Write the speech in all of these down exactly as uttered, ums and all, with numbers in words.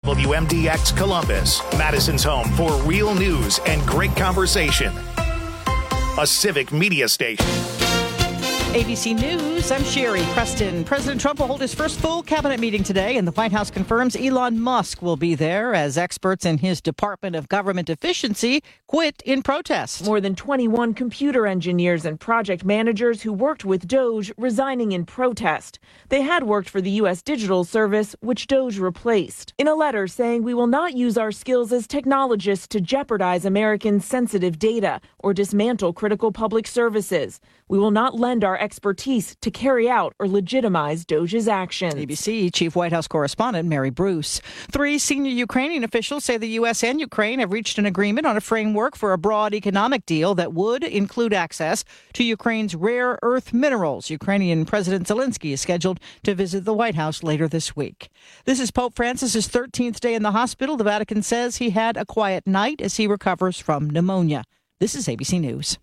W M D X Columbus, Madison's home for real news and great conversation. A civic media station. A B C News, I'm Sherry Preston. President Trump will hold his first full cabinet meeting today, and the White House confirms Elon Musk will be there as experts in his Department of Government Efficiency quit in protest. More than twenty-one computer engineers and project managers who worked with Doge resigning in protest. They had worked for the U S Digital Service, which Doge replaced. In a letter saying we will not use our skills as technologists to jeopardize Americans' sensitive data or dismantle critical public services. We will not lend our expertise to carry out or legitimize Doge's actions. A B C Chief White House Correspondent Mary Bruce. Three senior Ukrainian officials say the U S and Ukraine have reached an agreement on a framework for a broad economic deal that would include access to Ukraine's rare earth minerals. Ukrainian President Zelensky is scheduled to visit the White House later this week. This is Pope Francis's thirteenth day in the hospital. The Vatican says he had a quiet night as he recovers from pneumonia. This is A B C News.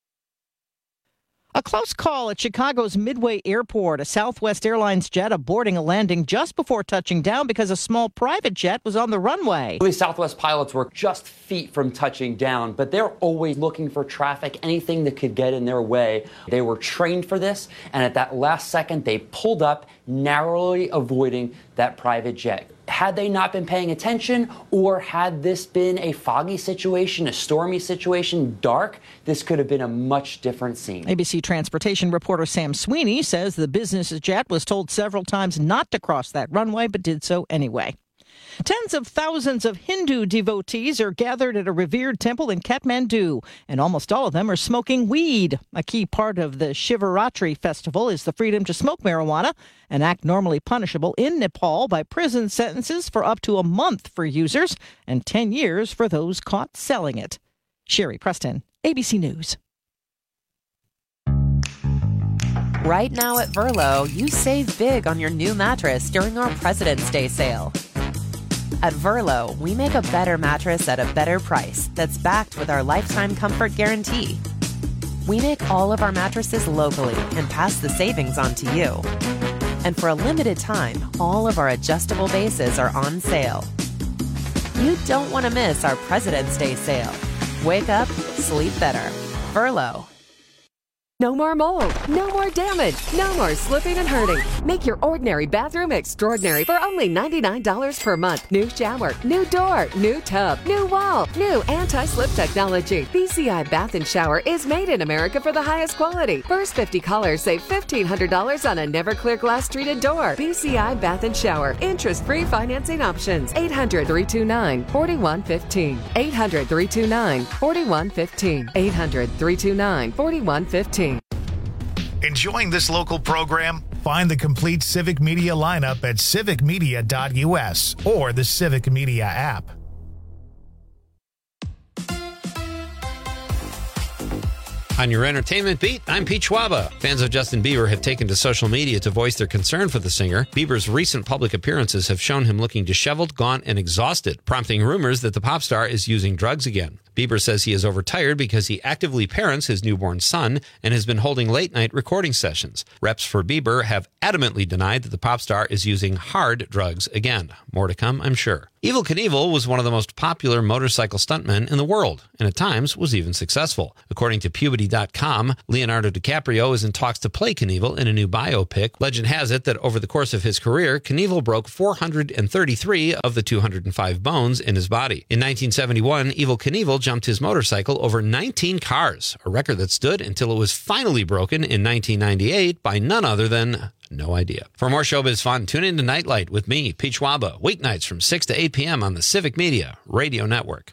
A close call at Chicago's Midway Airport. A Southwest Airlines jet aborting a landing just before touching down because a small private jet was on the runway. The Southwest pilots were just feet from touching down, but they're always looking for traffic, anything that could get in their way. They were trained for this, and at that last second, they pulled up, narrowly avoiding that private jet. Had they not been paying attention, or had this been a foggy situation, a stormy situation, dark, this could have been a much different scene. A B C transportation reporter Sam Sweeney says the business jet was told several times not to cross that runway, but did so anyway. Tens of thousands of Hindu devotees are gathered at a revered temple in Kathmandu, and almost all of them are smoking weed. A key part of the Shivaratri festival is the freedom to smoke marijuana, an act normally punishable in Nepal by prison sentences for up to a month for users and ten years for those caught selling it. Sherry Preston, A B C News. Right now at Verlo, you save big on your new mattress during our President's Day sale. At Verlo, we make a better mattress at a better price that's backed with our lifetime comfort guarantee. We make all of our mattresses locally and pass the savings on to you. And for a limited time, all of our adjustable bases are on sale. You don't want to miss our President's Day sale. Wake up, sleep better. Verlo. No more mold, no more damage, no more slipping and hurting. Make your ordinary bathroom extraordinary for only ninety-nine dollars per month. New shower, new door, new tub, new wall, new anti-slip technology. B C I Bath and Shower is made in America for the highest quality. First fifty callers save fifteen hundred dollars on a never clear glass treated door. B C I Bath and Shower. Interest-free financing options. eight hundred, three two nine, four one one five. eight hundred, three two nine, four one one five. eight hundred, three two nine, four one one five. Enjoying this local program? Find the complete Civic Media lineup at civic media dot u s or the Civic Media app. On your entertainment beat, I'm Pete Schwaba. Fans of Justin Bieber have taken to social media to voice their concern for the singer. Bieber's recent public appearances have shown him looking disheveled, gaunt, and exhausted, prompting rumors that the pop star is using drugs again. Bieber says he is overtired because he actively parents his newborn son and has been holding late-night recording sessions. Reps for Bieber have adamantly denied that the pop star is using hard drugs again. More to come, I'm sure. Evel Knievel was one of the most popular motorcycle stuntmen in the world, and at times was even successful. According to Puberty dot com, Leonardo DiCaprio is in talks to play Knievel in a new biopic. Legend has it that over the course of his career, Knievel broke four hundred thirty-three of the two hundred five bones in his body. In nineteen seventy-one, Evel Knievel jumped his motorcycle over nineteen cars, a record that stood until it was finally broken in nineteen ninety-eight by none other than... no idea. For more showbiz fun, tune in to Nightlight with me, Pete Schwaba, weeknights from six to eight p.m. on the Civic Media Radio Network.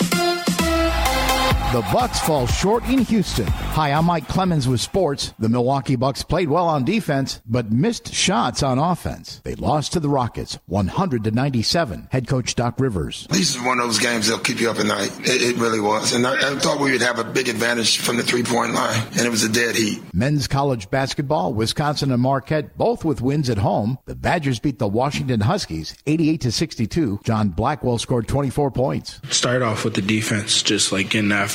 The Bucks fall short in Houston. Hi, I'm Mike Clemens with sports. The Milwaukee Bucks played well on defense, but missed shots on offense. They lost to the Rockets, one hundred to ninety-seven. Head coach Doc Rivers. This is one of those games that'll keep you up at night. It, it really was. And I, I thought we would have a big advantage from the three-point line, and it was a dead heat. Men's college basketball, Wisconsin and Marquette, both with wins at home. The Badgers beat the Washington Huskies, eighty-eight to sixty-two. John Blackwell scored twenty-four points. Start off with the defense, just like getting after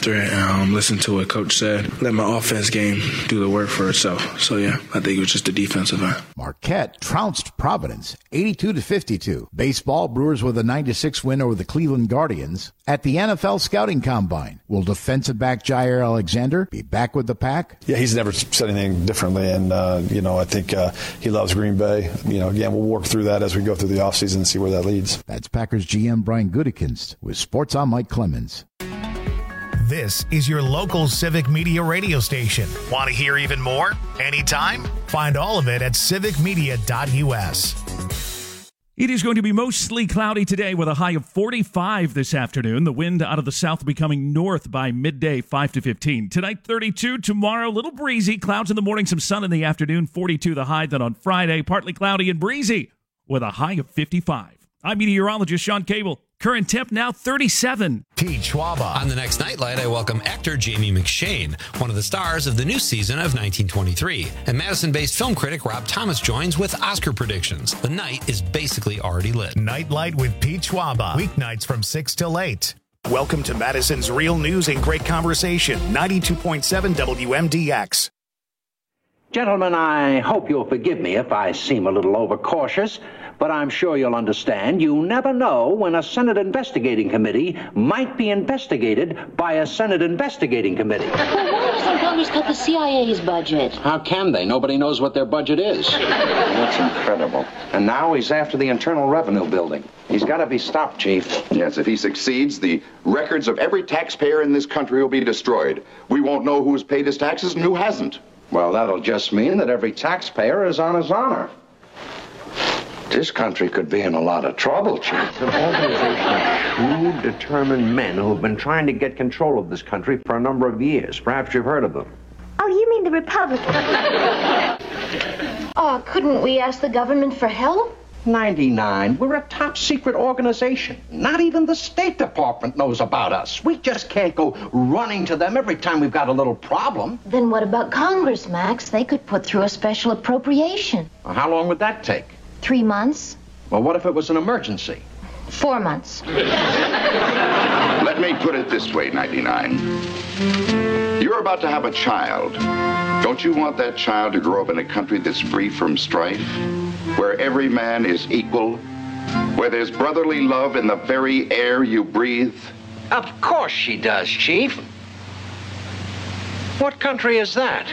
after it and um, listened to what Coach said. Let my offense game do the work for itself. So, yeah, I think it was just the defensive end. Marquette trounced Providence eighty-two to fifty-two. Baseball, Brewers with a nine to six win over the Cleveland Guardians. At the N F L Scouting Combine, will defensive back Jair Alexander be back with the Pack? Yeah, he's never said anything differently, and, uh, you know, I think uh, he loves Green Bay. You know, again, we'll work through that as we go through the offseason and see where that leads. That's Packers G M Brian Gutekunst with Sports on Mike Clemens. This is your local Civic Media radio station. Want to hear even more? Anytime? Find all of it at civic media dot u s. It is going to be mostly cloudy today with a high of forty-five this afternoon. The wind out of the south becoming north by midday, five to fifteen. Tonight, thirty-two. Tomorrow, a little breezy. Clouds in the morning, some sun in the afternoon. forty-two the high. Then on Friday, partly cloudy and breezy with a high of fifty-five. I'm meteorologist Sean Cable. Current temp now thirty-seven. Pete Schwaba. On the next Nightlight, I welcome actor Jamie McShane, one of the stars of the new season of nineteen twenty-three. And Madison-based film critic Rob Thomas joins with Oscar predictions. The night is basically already lit. Nightlight with Pete Schwaba. Weeknights from six till eight. Welcome to Madison's Real News and Great Conversation, ninety-two point seven W M D X. Gentlemen, I hope you'll forgive me if I seem a little overcautious, but I'm sure you'll understand you never know when a Senate investigating committee might be investigated by a Senate investigating committee. Well, why doesn't Congress cut the C I A's budget? How can they? Nobody knows what their budget is. That's incredible. And now he's after the Internal Revenue building. He's got to be stopped, Chief. Yes, if he succeeds, the records of every taxpayer in this country will be destroyed. We won't know who's paid his taxes and who hasn't. Well, that'll just mean that every taxpayer is on his honor. This country could be in a lot of trouble, Chief. It's an organization of shrewd, determined men who have been trying to get control of this country for a number of years. Perhaps you've heard of them. Oh, you mean the Republicans? Oh, couldn't we ask the government for help? ninety-nine. We're a top-secret organization. Not even the State Department knows about us. We just can't go running to them every time we've got a little problem. Then what about Congress, Max? They could put through a special appropriation. Well, how long would that take? Three months. Well, what if it was an emergency? Four months. Let me put it this way, ninety-nine. You're about to have a child. Don't you want that child to grow up in a country that's free from strife? Where every man is equal? Where there's brotherly love in the very air you breathe? Of course she does, Chief. What country is that?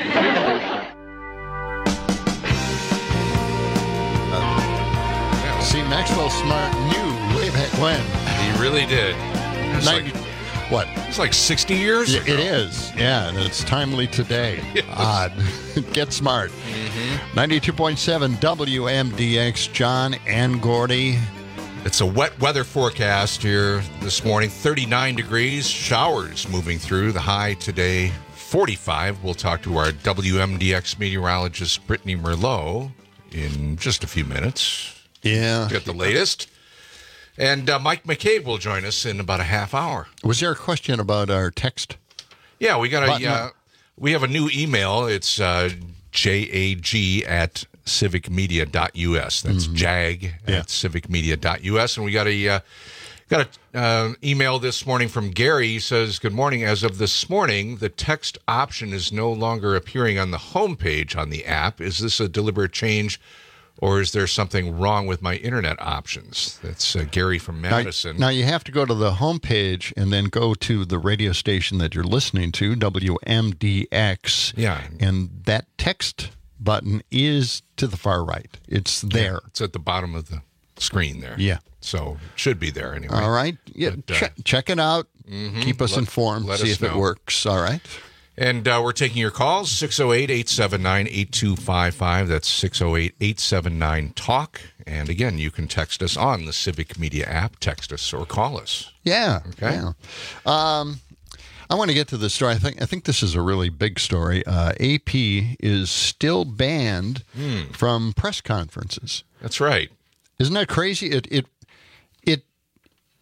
uh, see, Maxwell Smart knew way back when. He really did. It's ninety, like, what? It's like sixty years It, ago. it is, yeah, and it's timely today. Yes. Odd. Get smart. Mm-hmm. ninety-two point seven W M D X, John and Gordy. It's a wet weather forecast here this morning. thirty-nine degrees, showers moving through. The high today, forty-five. We'll talk to our W M D X meteorologist, Brittany Merlot, in just a few minutes. Yeah. Get the latest. And uh, Mike McCabe will join us in about a half hour. Was there a question about our text? Yeah, we got Button a uh, we have a new email. It's uh, jag at civic media dot u s. That's Mm-hmm. jag Yeah. at civic media dot u s. And we got a uh, got a uh, email this morning from Gary. He says, "Good morning. As of this morning, the text option is no longer appearing on the homepage on the app. Is this a deliberate change, or is there something wrong with my internet options?" That's uh, Gary from Madison. Now, now you have to go to the homepage and then go to the radio station that you're listening to, W M D X. Yeah. And that text button is to the far right. It's there. Yeah, it's at the bottom of the screen there. Yeah. So it should be there anyway. All right. Yeah. But, uh, check, check it out. mhm. Keep us Let- informed. let See us if it know. works. All right. And uh, we're taking your calls, six oh eight, eight seven nine, eight two five five. That's six oh eight, eight seven nine, talk. And again, you can text us on the Civic Media app. Text us or call us. Yeah. Okay. Yeah. Um, I want to get to this story. I think I think this is a really big story. Uh, A P is still banned Hmm. from press conferences. That's right. Isn't that crazy? It it it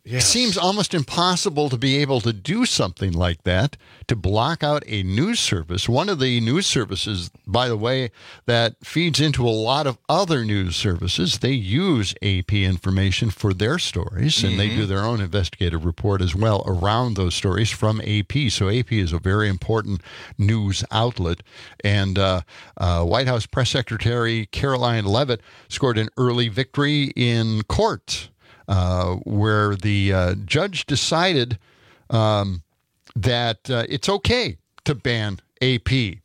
Yes. It seems almost impossible to be able to do something like that, to block out a news service. One of the news services, by the way, that feeds into a lot of other news services, they use A P information for their stories, and mm-hmm. they do their own investigative report as well around those stories from A P. So A P is a very important news outlet. And uh, uh, White House Press Secretary Caroline Leavitt scored an early victory in court, Uh, where the uh, judge decided um, that uh, it's okay to ban A P.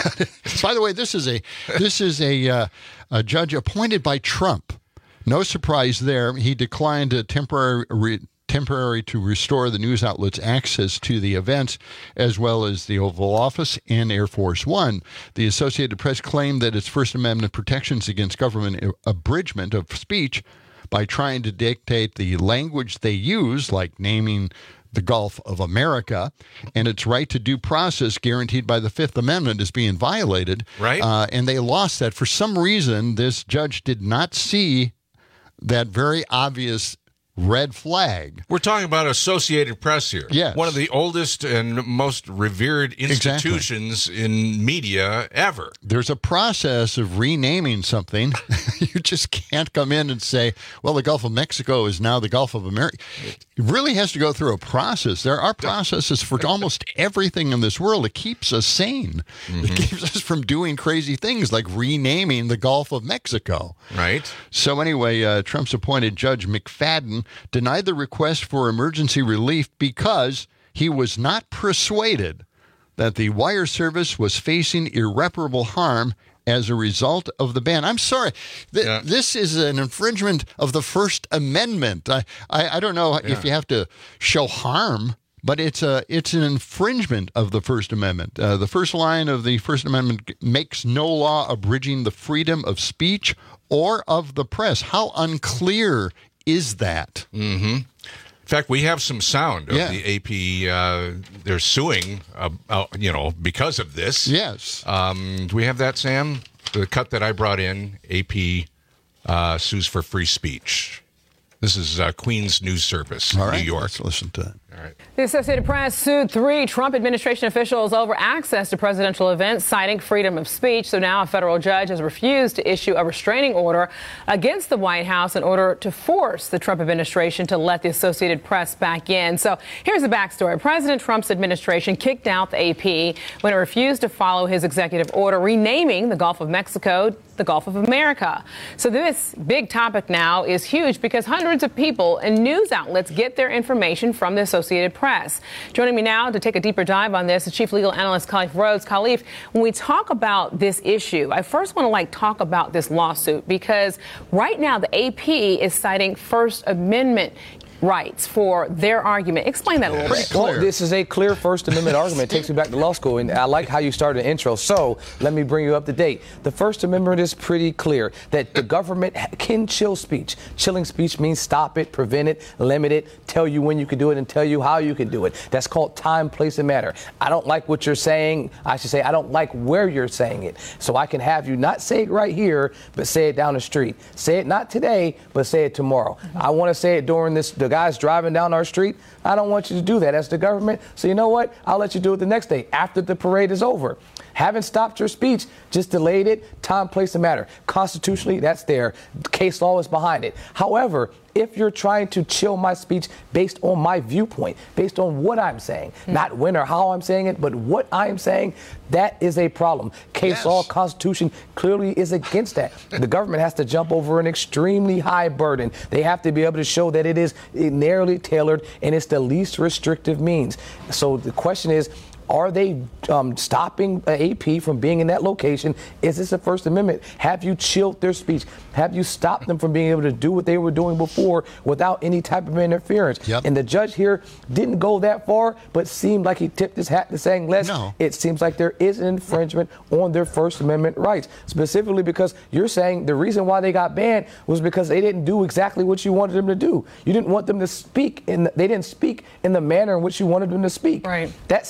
By the way, this is a this is a, uh, a judge appointed by Trump. No surprise there. He declined a temporary re- temporary to restore the news outlets' access to the events, as well as the Oval Office and Air Force One. The Associated Press claimed that its First Amendment protections against government abridgment of speech by trying to dictate the language they use, like naming the Gulf of America, and its right to due process guaranteed by the Fifth Amendment is being violated. Right. Uh, and they lost that. For some reason, this judge did not see that very obvious red flag. We're talking about Associated Press here. Yes. One of the oldest and most revered institutions exactly. in media ever. There's a process of renaming something. You just can't come in and say, well, the Gulf of Mexico is now the Gulf of America. It really has to go through a process. There are processes for almost everything in this world. It keeps us sane. Mm-hmm. It keeps us from doing crazy things like renaming the Gulf of Mexico. Right. So anyway, uh, Trump's appointed Judge McFadden denied the request for emergency relief because he was not persuaded that the wire service was facing irreparable harm as a result of the ban. I'm sorry. Th- yeah. This is an infringement of the First Amendment. I, I, I don't know yeah. if you have to show harm, but it's a it's an infringement of the First Amendment. Uh, the first line of the First Amendment makes no law abridging the freedom of speech or of the press. How unclear is that? Mm-hmm. In fact, we have some sound of yeah. the A P. Uh, they're suing, uh, uh, you know, because of this. Yes. Um, do we have that, Sam? The cut that I brought in, A P uh, sues for free speech. This is uh, Queens News Service, All right. New York. Let's listen to it. All right. The Associated Press sued three Trump administration officials over access to presidential events, citing freedom of speech. So now a federal judge has refused to issue a restraining order against the White House in order to force the Trump administration to let the Associated Press back in. So here's the backstory. President Trump's administration kicked out the A P when it refused to follow his executive order renaming the Gulf of Mexico the Gulf of America. So this big topic now is huge because hundreds of people and news outlets get their information from the Associated Press. Joining me now to take a deeper dive on this is Chief Legal Analyst Khalif Rhodes. Khalif, when we talk about this issue, I first want to like talk about this lawsuit because right now the A P is citing First Amendment rights for their argument. Explain that a little bit. Well, this is a clear First Amendment argument. It takes me back to law school, and I like how you started the intro. So let me bring you up to date. The First Amendment is pretty clear that the government can chill speech. Chilling speech means stop it, prevent it, limit it, tell you when you can do it, and tell you how you can do it. That's called time, place, and matter. I don't like what you're saying. I should say I don't like where you're saying it. So I can have you not say it right here, but say it down the street. Say it not today, but say it tomorrow. Mm-hmm. I want to say it during this, the guys driving down our street. I don't want you to do that as the government. So you know what? I'll let you do it the next day after the parade is over. Haven't stopped your speech, just delayed it. Time, place, and matter. Constitutionally, that's there. Case law is behind it. However, if you're trying to chill my speech based on my viewpoint, based on what I'm saying, mm. not when or how I'm saying it, but what I'm saying, that is a problem. Case yes. law, Constitution clearly is against that. The government has to jump over an extremely high burden. They have to be able to show that it is narrowly tailored and it's the least restrictive means. So the question is, are they um, stopping A P from being in that location? Is this a First Amendment? Have you chilled their speech? Have you stopped them from being able to do what they were doing before without any type of interference? Yep. And the judge here didn't go that far, but seemed like he tipped his hat to saying, Les, no. it seems like there is an infringement on their First Amendment rights, specifically because you're saying the reason why they got banned was because they didn't do exactly what you wanted them to do. You didn't want them to speak, in the, they didn't speak in the manner in which you wanted them to speak. Right. That sounds like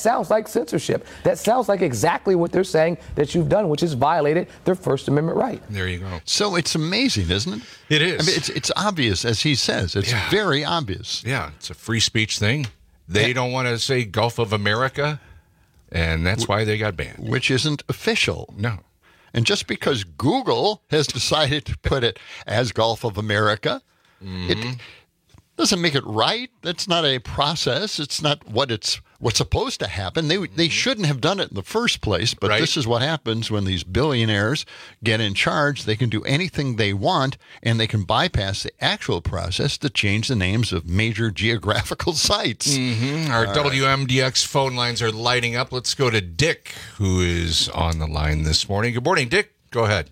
censorship. That sounds like exactly what they're saying that you've done, which is violated their First Amendment right. There you go. So it's amazing, isn't it? It is. I mean, it's it's obvious, as he says. It's Yeah. very obvious. Yeah, it's a free speech thing. They Yeah. don't want to say Gulf of America, and that's why they got banned. Which isn't official. No. And just because Google has decided to put it as Gulf of America, Mm-hmm. it doesn't make it right. That's not a process. It's not what it's what's supposed to happen. They they shouldn't have done it in the first place, but Right. this is what happens when these billionaires get in charge. They can do anything they want, and they can bypass the actual process to change the names of major geographical sites. Mm-hmm. Our All W M D X phone lines are lighting up. Let's go to Dick, who is on the line this morning. Good morning, Dick. Go ahead.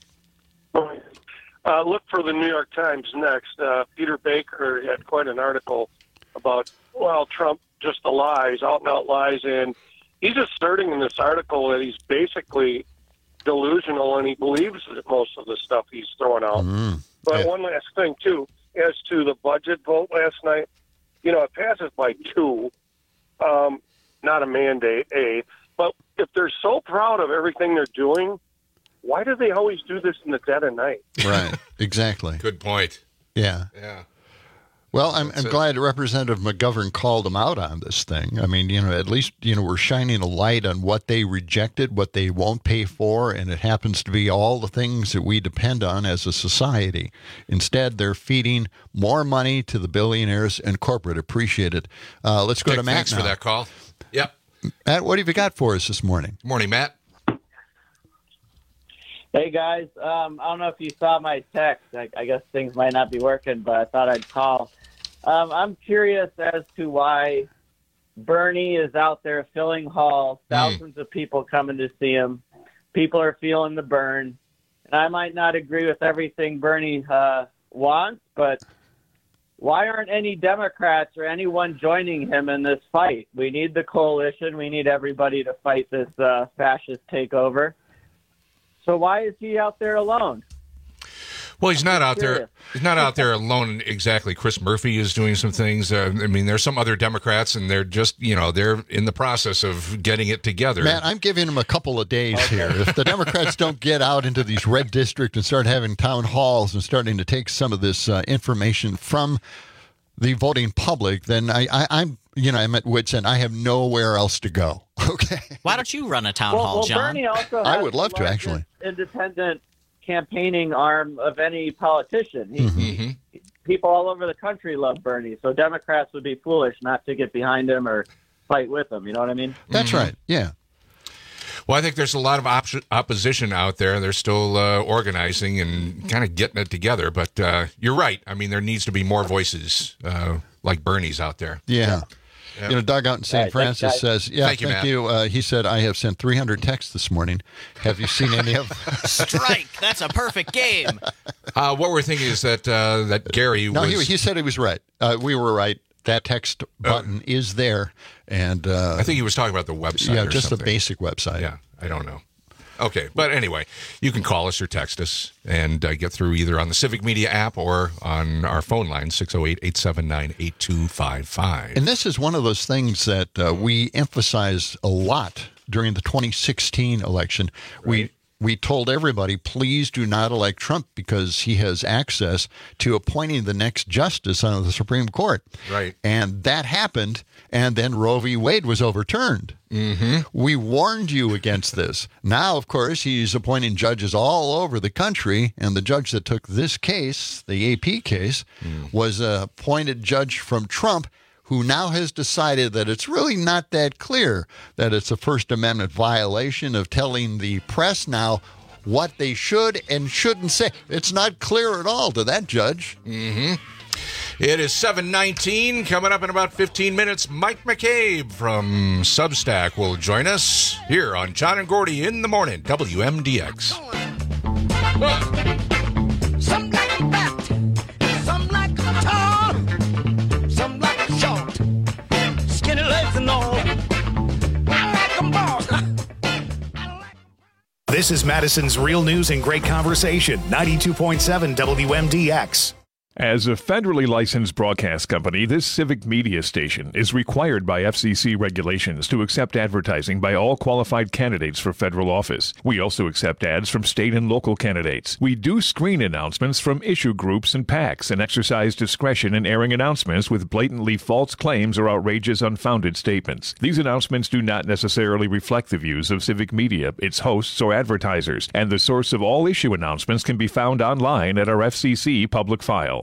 Uh, look for the New York Times next. Uh, Peter Baker had quite an article about, well, Trump just the lies, out and out lies, and he's asserting in this article that he's basically delusional and he believes most of the stuff he's throwing out. Mm. But Yeah. one last thing, too, as to the budget vote last night, you know, it passes by two, um, not a mandate, A. But if they're so proud of everything they're doing, why do they always do this in the dead of night? Right, exactly. Good point. Yeah. Yeah. Well, I'm, I'm glad Representative McGovern called them out on this thing. I mean, you know, at least, you know, we're shining a light on what they rejected, what they won't pay for, and it happens to be all the things that we depend on as a society. Instead, they're feeding more money to the billionaires and corporate. Appreciate it. Uh, let's go Dick, to Matt thanks now. for that call. Yep. Matt, what have you got for us this morning? Morning, Matt. Hey, guys. Um, I don't know if you saw my text. I, I guess things might not be working, but I thought I'd call. Um, I'm curious as to why Bernie is out there filling halls, thousands mm. of people coming to see him. People are feeling the burn. And I might not agree with everything Bernie uh, wants, but why aren't any Democrats or anyone joining him in this fight? We need the coalition. We need everybody to fight this uh, fascist takeover. So why is he out there alone? Well, he's not out curious. there. He's not out there alone exactly. Chris Murphy is doing some things. Uh, I mean, there's some other Democrats, and they're just, you know, they're in the process of getting it together. Matt, I'm giving him a couple of days okay. here. If the Democrats don't get out into these red districts and start having town halls and starting to take some of this uh, information from the voting public, then I, I, I'm, you know, I'm at wit's end. I have nowhere else to go. Okay. Why don't you run a town well, hall, well, John? Bernie also has I would love the to, actually. Independent campaigning arm of any politician. He, Mm-hmm. he, people all over the country love Bernie, so Democrats would be foolish not to get behind him or fight with him. You know what I mean? That's Mm-hmm. right. Yeah. Well, I think there's a lot of op- opposition out there. They're still uh, organizing and kind of getting it together. But uh, you're right. I mean, there needs to be more voices uh, like Bernie's out there. Yeah. Yeah. You know, Doug out in Saint right, Francis thanks, says, yeah, Thank you, thank Matt. you. Uh, he said, I have sent three hundred texts this morning. Have you seen any of them? Strike. That's a perfect game. Uh, what we're thinking is that uh, that Gary No, was... he, he said he was right. Uh, we were right. That text button uh, is there. And uh, I think he was talking about the website Yeah, or just something. the basic website. Yeah, I don't know. Okay, but anyway, you can call us or text us and uh, get through either on the Civic Media app or on our phone line, six oh eight, eight seven nine, eight two five five. And this is one of those things that uh, we emphasized a lot during the twenty sixteen election. Right. We we told everybody, please do not elect Trump because he has access to appointing the next justice on the Supreme Court. Right. And that happened, and then Roe v. Wade was overturned. Mm-hmm. We warned you against this. Now, of course, he's appointing judges all over the country, and the judge that took this case, the A P case, mm. was a appointed judge from Trump, who now has decided that it's really not that clear that it's a First Amendment violation of telling the press now what they should and shouldn't say. It's not clear at all to that judge. Mm-hmm. It is seven nineteen. Coming up in about fifteen minutes, Mike McCabe from Substack will join us here on John and Gordy in the Morning, W M D X. Some like a fat, some like a tall, some like a short, skinny legs and all. I like them balls. This is Madison's Real News and Great Conversation, ninety-two point seven W M D X. As a federally licensed broadcast company, this civic media station is required by F C C regulations to accept advertising by all qualified candidates for federal office. We also accept ads from state and local candidates. We do screen announcements from issue groups and PACs and exercise discretion in airing announcements with blatantly false claims or outrageous, unfounded statements. These announcements do not necessarily reflect the views of civic media, its hosts, or advertisers, and the source of all issue announcements can be found online at our F C C public file.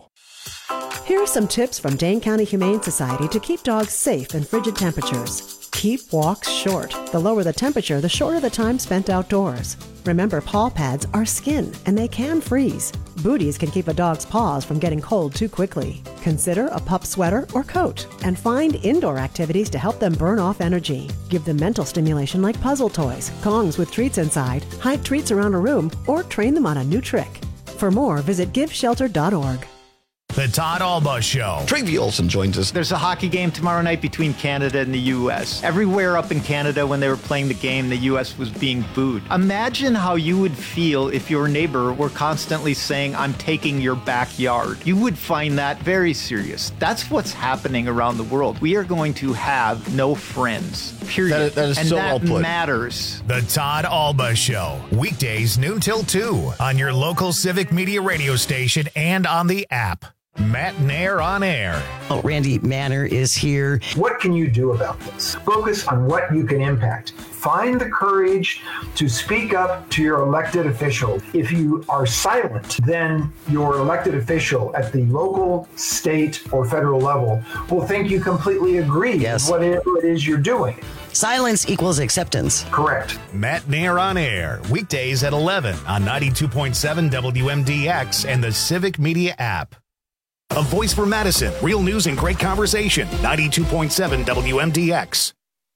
Here are some tips from Dane County Humane Society to keep dogs safe in frigid temperatures. Keep walks short. The lower the temperature, the shorter the time spent outdoors. Remember, paw pads are skin, and they can freeze. Booties can keep a dog's paws from getting cold too quickly. Consider a pup sweater or coat, and find indoor activities to help them burn off energy. Give them mental stimulation like puzzle toys, Kongs with treats inside, hide treats around a room, or train them on a new trick. For more, visit give shelter dot org. The Todd Alba Show. Travie Olson joins us. There's a hockey game tomorrow night between Canada and the U S. Everywhere up in Canada when they were playing the game, the U S was being booed. Imagine how you would feel if your neighbor were constantly saying, I'm taking your backyard. You would find that very serious. That's what's happening around the world. We are going to have no friends, period. That is, that is and so that well put. matters. The Todd Alba Show. Weekdays noon till two on your local Civic Media radio station and on the app. Matt Nair on air. Oh, Randy Manner is here. What can you do about this? Focus on what you can impact. Find the courage to speak up to your elected official. If you are silent, then your elected official at the local, state, or federal level will think you completely agree yes. with whatever it is you're doing. Silence equals acceptance. Correct. Matt Nair on air. Weekdays at eleven on ninety-two point seven W M D X and the Civic Media app. A voice for Madison. Real news and great conversation. ninety-two point seven W M D X.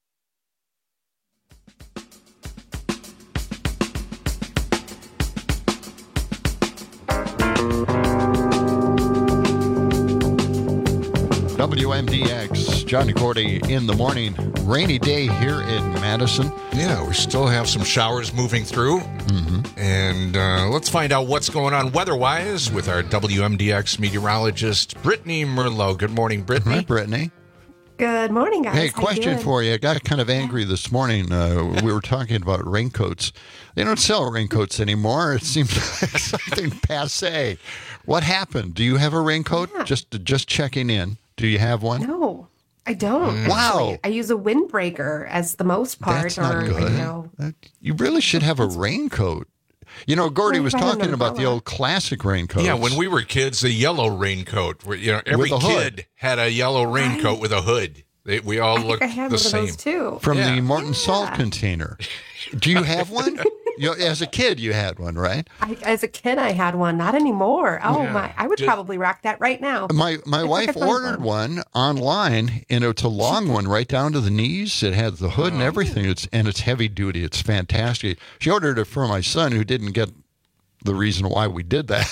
W M D X, Johnny Cordy in the morning. Rainy day here in Madison. Yeah, we still have some showers moving through. Mm-hmm. And uh, let's find out what's going on weather-wise with our W M D X meteorologist, Brittany Merlot. Good morning, Brittany. Hi, Brittany. Good morning, guys. Hey, How question you for you. I got kind of angry this morning. Uh, we were talking about raincoats. They don't sell raincoats anymore. It seems like something passe. What happened? Do you have a raincoat? Yeah. Just just checking in. Do you have one? No, I don't. Wow. Actually. I use a windbreaker as the most part. That's not or, good. You know, You really should have a raincoat. You know, Gordy Well, was if I had talking an about the umbrella. old classic raincoats. Yeah, when we were kids, the yellow raincoat. where, You know, every With a hood. kid had a yellow raincoat with a hood. They, we all I think looked I had the one same. of those too. From Yeah. the Morton salt container. Do you have one? You know, as a kid, you had one, right? I, as a kid, I had one. Not anymore. Oh Yeah. my! I would Did- probably rock that right now. My my I think wife I found ordered one online, and it's a long one, right down to the knees. It has the hood Oh. and everything. It's and it's heavy duty. It's fantastic. She ordered it for my son, who didn't get the reason why we did that.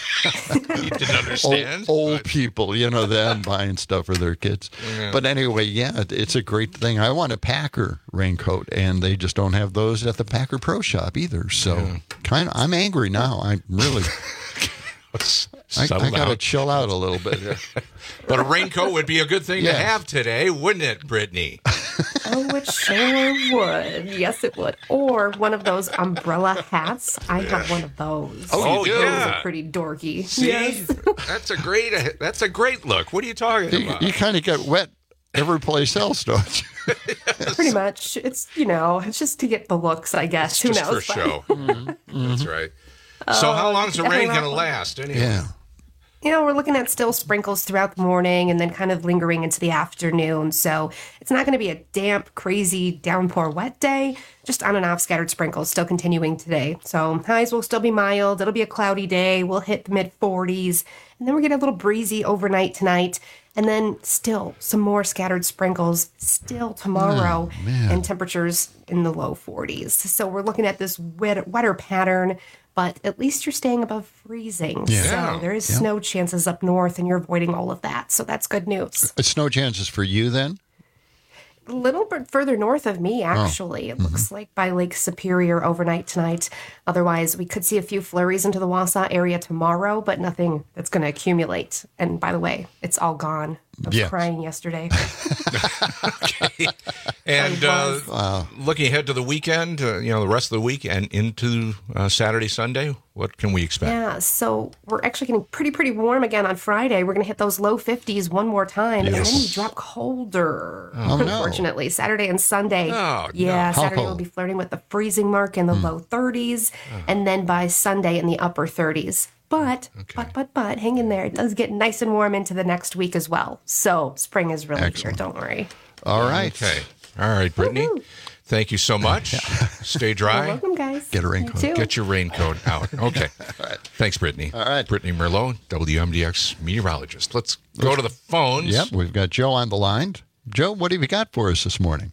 You didn't understand? Old, old people, you know, them buying stuff for their kids. Yeah. But anyway, yeah, it- it's a great thing. I want a Packer raincoat, and they just don't have those at the Packer Pro Shop either. So, Yeah. kind of, I'm angry now. I'm really. I, Settle I got to down. chill out a little bit here. But a raincoat would be a good thing Yes. to have today, wouldn't it, Brittany? Oh, it sure would. Yes, it would. Or one of those umbrella hats. I have one of those. Oh, you do? Those Yeah. are pretty dorky. See, Yes. that's a great. That's a great look. What are you talking You, about? you kind of get wet every place else, don't you? Pretty much. It's, you know, it's just to get the looks, I guess. Who Just knows? for But- show. Mm-hmm. That's right. So, how Oh, long is the definitely rain going to rock one. last? Anyway? Yeah. You know, we're looking at still sprinkles throughout the morning and then kind of lingering into the afternoon. So it's not going to be a damp, crazy downpour wet day, just on and off scattered sprinkles still continuing today. So highs will still be mild. It'll be a cloudy day. We'll hit the mid forties. And then we're getting a little breezy overnight tonight. And then still some more scattered sprinkles still tomorrow. Oh, man. And temperatures in the low forties. So we're looking at this wet, wetter pattern. But at least you're staying above freezing. Yeah. So there is Yeah. snow chances up north, and you're avoiding all of that. So that's good news. It's snow chances for you then? A little bit further north of me, actually. Oh. It looks mm-hmm. like by Lake Superior overnight tonight. Otherwise, we could see a few flurries into the Wausau area tomorrow, but nothing that's going to accumulate. And by the way, it's all gone. I was yes. crying yesterday. Okay. And uh, wow. looking ahead to the weekend, uh, you know, the rest of the week and into uh, Saturday, Sunday, what can we expect? Yeah, so we're actually getting pretty, pretty warm again on Friday. We're going to hit those low fifties one more time, yes. and then we drop colder, oh, unfortunately. No. Saturday and Sunday. Oh, yeah, no. Saturday we'll be flirting with the freezing mark in the mm. low thirties, oh. and then by Sunday in the upper thirties. But, okay. but, but, but, hang in there. It does get nice and warm into the next week as well. So spring is really Excellent. Here. Don't worry. All right. Okay. All right, Brittany. Woo-hoo. Thank you so much. Stay dry. You're welcome, guys. Get a raincoat. You too. Get your raincoat out. Okay. All right. Thanks, Brittany. All right. Brittany Merlot, W M D X meteorologist. Let's go to the phones. Yep, we've got Joe on the line. Joe, what have you got for us this morning?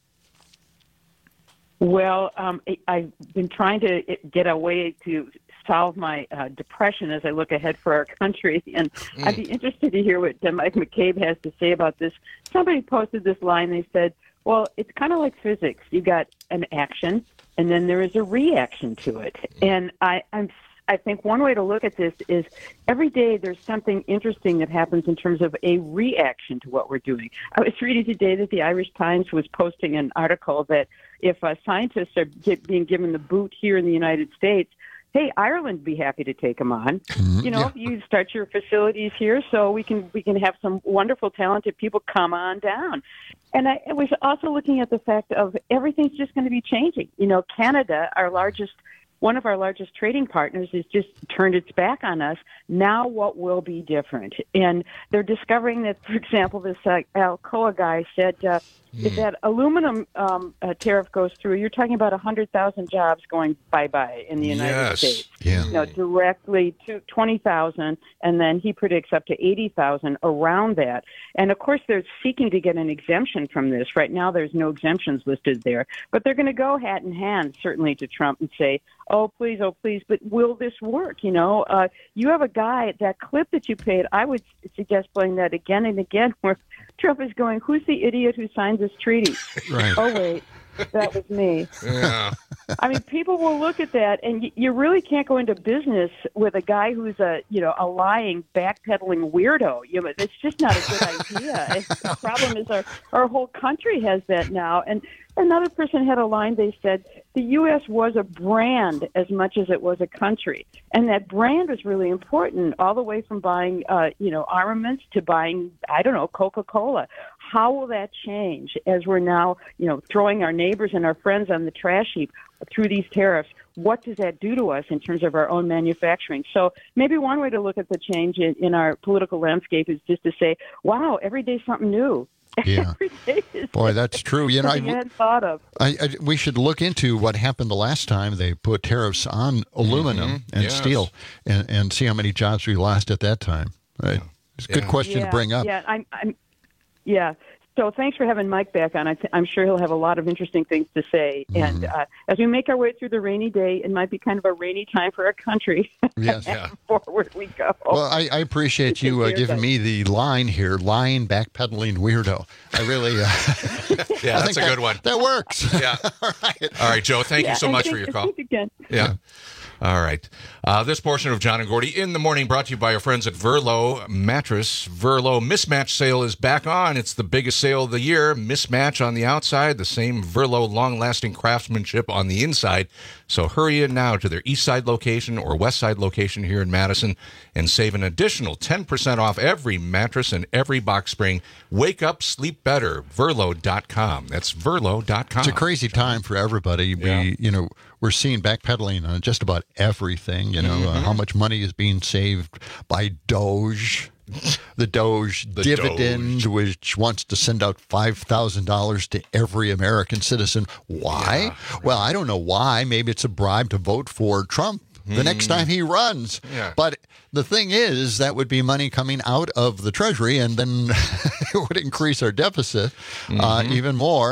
Well, um, I've been trying to get a way to solve my uh, depression as I look ahead for our country, and mm. I'd be interested to hear what uh, Mike McCabe has to say about this. Somebody posted this line. They said, well, it's kind of like physics. You got an action, and then there is a reaction to it. And I, I'm, I think one way to look at this is every day there's something interesting that happens in terms of a reaction to what we're doing. I was reading today that the Irish Times was posting an article that if uh, scientists are get, being given the boot here in the United States, hey, Ireland would be happy to take them on. Mm-hmm. You know, yeah. you start your facilities here so we can we can have some wonderful, talented people come on down. And I, I was also looking at the fact of everything's just going to be changing. You know, Canada, our largest, one of our largest trading partners, has just turned its back on us. Now what will be different? And they're discovering that, for example, this uh, Alcoa guy said uh, mm. if that aluminum um, uh, tariff goes through, you're talking about one hundred thousand jobs going bye-bye in the United yes. States. Yeah. You know, directly to twenty thousand, and then he predicts up to eighty thousand around that. And, of course, they're seeking to get an exemption from this. Right now there's no exemptions listed there. But they're going to go hat in hand, certainly, to Trump and say, oh, please, oh, please, but will this work? You know, uh, you have a guy, that clip that you played, I would suggest playing that again and again, where Trump is going, who's the idiot who signed this treaty? Right. Oh, wait, that was me. Yeah. I mean, people will look at that, and y- you really can't go into business with a guy who's a, you know, a lying, backpedaling weirdo. You know, it's just not a good idea. And the problem is our, our whole country has that now. And another person had a line, they said, the U S was a brand as much as it was a country. And that brand was really important, all the way from buying, uh, you know, armaments to buying, I don't know, Coca-Cola. How will that change as we're now, you know, throwing our neighbors and our friends on the trash heap through these tariffs? What does that do to us in terms of our own manufacturing? So maybe one way to look at the change in, in our political landscape is just to say, wow, every day something new. Yeah. Boy, that's true. You know, I, I hadn't thought of. I, I, we should look into what happened the last time they put tariffs on aluminum mm-hmm. and yes. steel, and, and see how many jobs we lost at that time. Right? It's a good Yeah. question yeah, to bring up. Yeah, I'm, I'm, yeah. So thanks for having Mike back on. I th- I'm sure he'll have a lot of interesting things to say. Mm-hmm. And uh, as we make our way through the rainy day, it might be kind of a rainy time for our country. Yes. Yeah. Forward we go. Well, I, I appreciate you uh, giving me the line here, lying, backpedaling weirdo. I really, uh, Yeah, I that's think a that, good one. That works. Yeah. All right. All right, Joe, thank yeah, you so and much think, for your call. think again. Yeah. All right. Uh, this portion of John and Gordy in the morning brought to you by our friends at Verlo Mattress. Verlo Mismatch Sale is back on. It's the biggest sale of the year. Mismatch on the outside, the same Verlo long-lasting craftsmanship on the inside. So hurry in now to their east side location or west side location here in Madison and save an additional ten percent off every mattress and every box spring. Wake up, sleep better. Verlo dot com. That's Verlo dot com. It's a crazy time for everybody. Yeah. We, you know, we're seeing backpedaling on just about everything. You know, mm-hmm. uh, how much money is being saved by Doge. The Doge the dividend, Doge. which wants to send out five thousand dollars to every American citizen. Why? Yeah, right. Well, I don't know why. Maybe it's a bribe to vote for Trump the next time he runs. Yeah. But the thing is, that would be money coming out of the Treasury, and then it would increase our deficit uh, Mm-hmm. even more.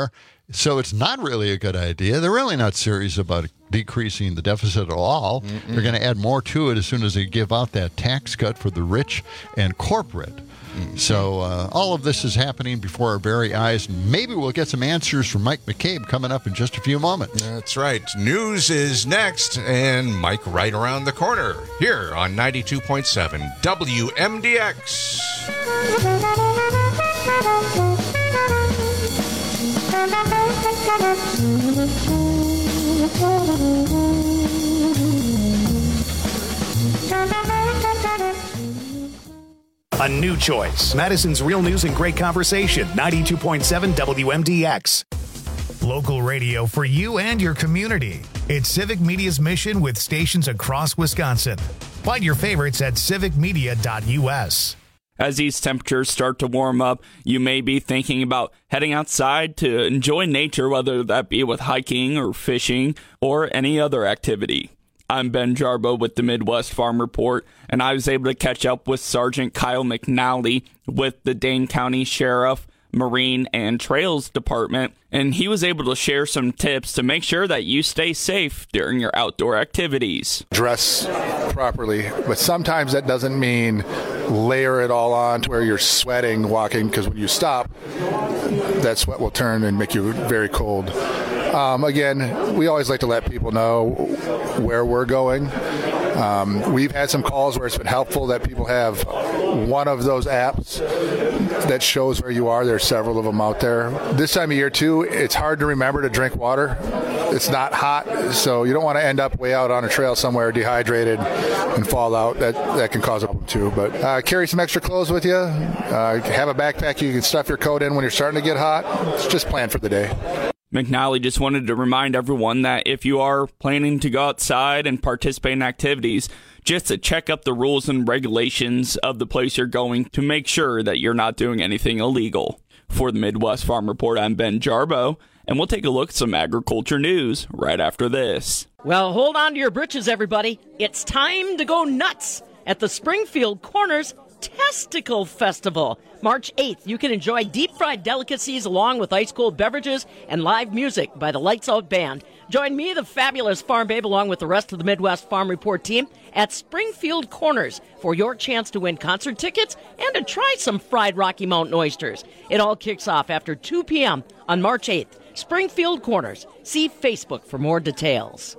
So it's not really a good idea. They're really not serious about decreasing the deficit at all. Mm-mm. They're going to add more to it as soon as they give out that tax cut for the rich and corporate. Mm-hmm. So uh, all of this is happening before our very eyes. Maybe we'll get some answers from Mike McCabe coming up in just a few moments. That's right. News is next, and Mike right around the corner here on ninety-two point seven W M D X. A new choice. Madison's Real News and Great Conversation. ninety-two point seven W M D X. Local radio for you and your community. It's Civic Media's mission with stations across Wisconsin. Find your favorites at civic media dot U S. As these temperatures start to warm up, you may be thinking about heading outside to enjoy nature, whether that be with hiking or fishing or any other activity. I'm Ben Jarbo with the Midwest Farm Report, and I was able to catch up with Sergeant Kyle McNally with the Dane County Sheriff, Marine, and Trails Department, and he was able to share some tips to make sure that you stay safe during your outdoor activities. Dress properly, but sometimes that doesn't mean layer it all on to where you're sweating walking, because when you stop, that sweat will turn and make you very cold. Um, again, we always like to let people know where we're going. Um, we've had some calls where it's been helpful that people have one of those apps that shows where you are. There's several of them out there. This time of year, too, it's hard to remember to drink water. It's not hot, so you don't want to end up way out on a trail somewhere dehydrated and fall out. That that can cause a problem, too. But uh, carry some extra clothes with you. Uh, have a backpack you can stuff your coat in when you're starting to get hot. Just plan for the day. McNally just wanted to remind everyone that if you are planning to go outside and participate in activities, just to check up the rules and regulations of the place you're going to make sure that you're not doing anything illegal. For the Midwest Farm Report, I'm Ben Jarbo, and we'll take a look at some agriculture news right after this. Well, hold on to your britches, everybody. It's time to go nuts at the Springfield Corners Testicle Festival. March eighth, you can enjoy deep-fried delicacies along with ice-cold beverages and live music by the Lights Out Band. Join me, the fabulous Farm Babe, along with the rest of the Midwest Farm Report team at Springfield Corners for your chance to win concert tickets and to try some fried Rocky Mountain oysters. It all kicks off after two p.m. on March eighth. Springfield Corners. See Facebook for more details.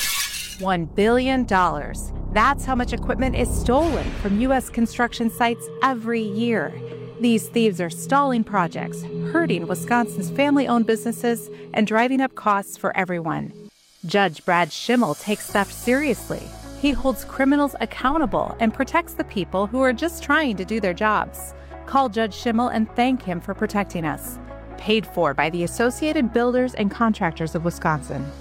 One billion dollars. That's how much equipment is stolen from U S construction sites every year. These thieves are stalling projects, hurting Wisconsin's family-owned businesses, and driving up costs for everyone. Judge Brad Schimmel takes theft seriously. He holds criminals accountable and protects the people who are just trying to do their jobs. Call Judge Schimmel and thank him for protecting us. Paid for by the Associated Builders and Contractors of Wisconsin.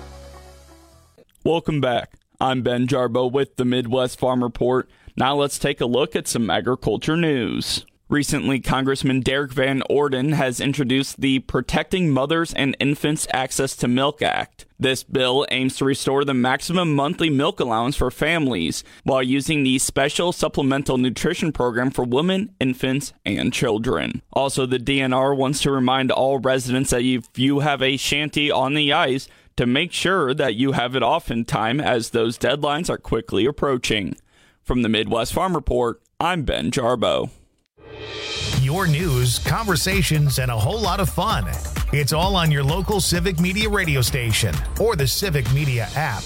Welcome back. I'm Ben Jarbo with the Midwest Farm Report. Now let's take a look at some agriculture news. Recently, Congressman Derek Van Orden has introduced the Protecting Mothers and Infants Access to Milk Act. This bill aims to restore the maximum monthly milk allowance for families while using the Special Supplemental Nutrition Program for women, infants, and children. Also, the D N R wants to remind all residents that if you have a shanty on the ice, to make sure that you have it off in time as those deadlines are quickly approaching. From the Midwest Farm Report, I'm Ben Jarbo. Your news, conversations, and a whole lot of fun. It's all on your local Civic Media radio station or the Civic Media app.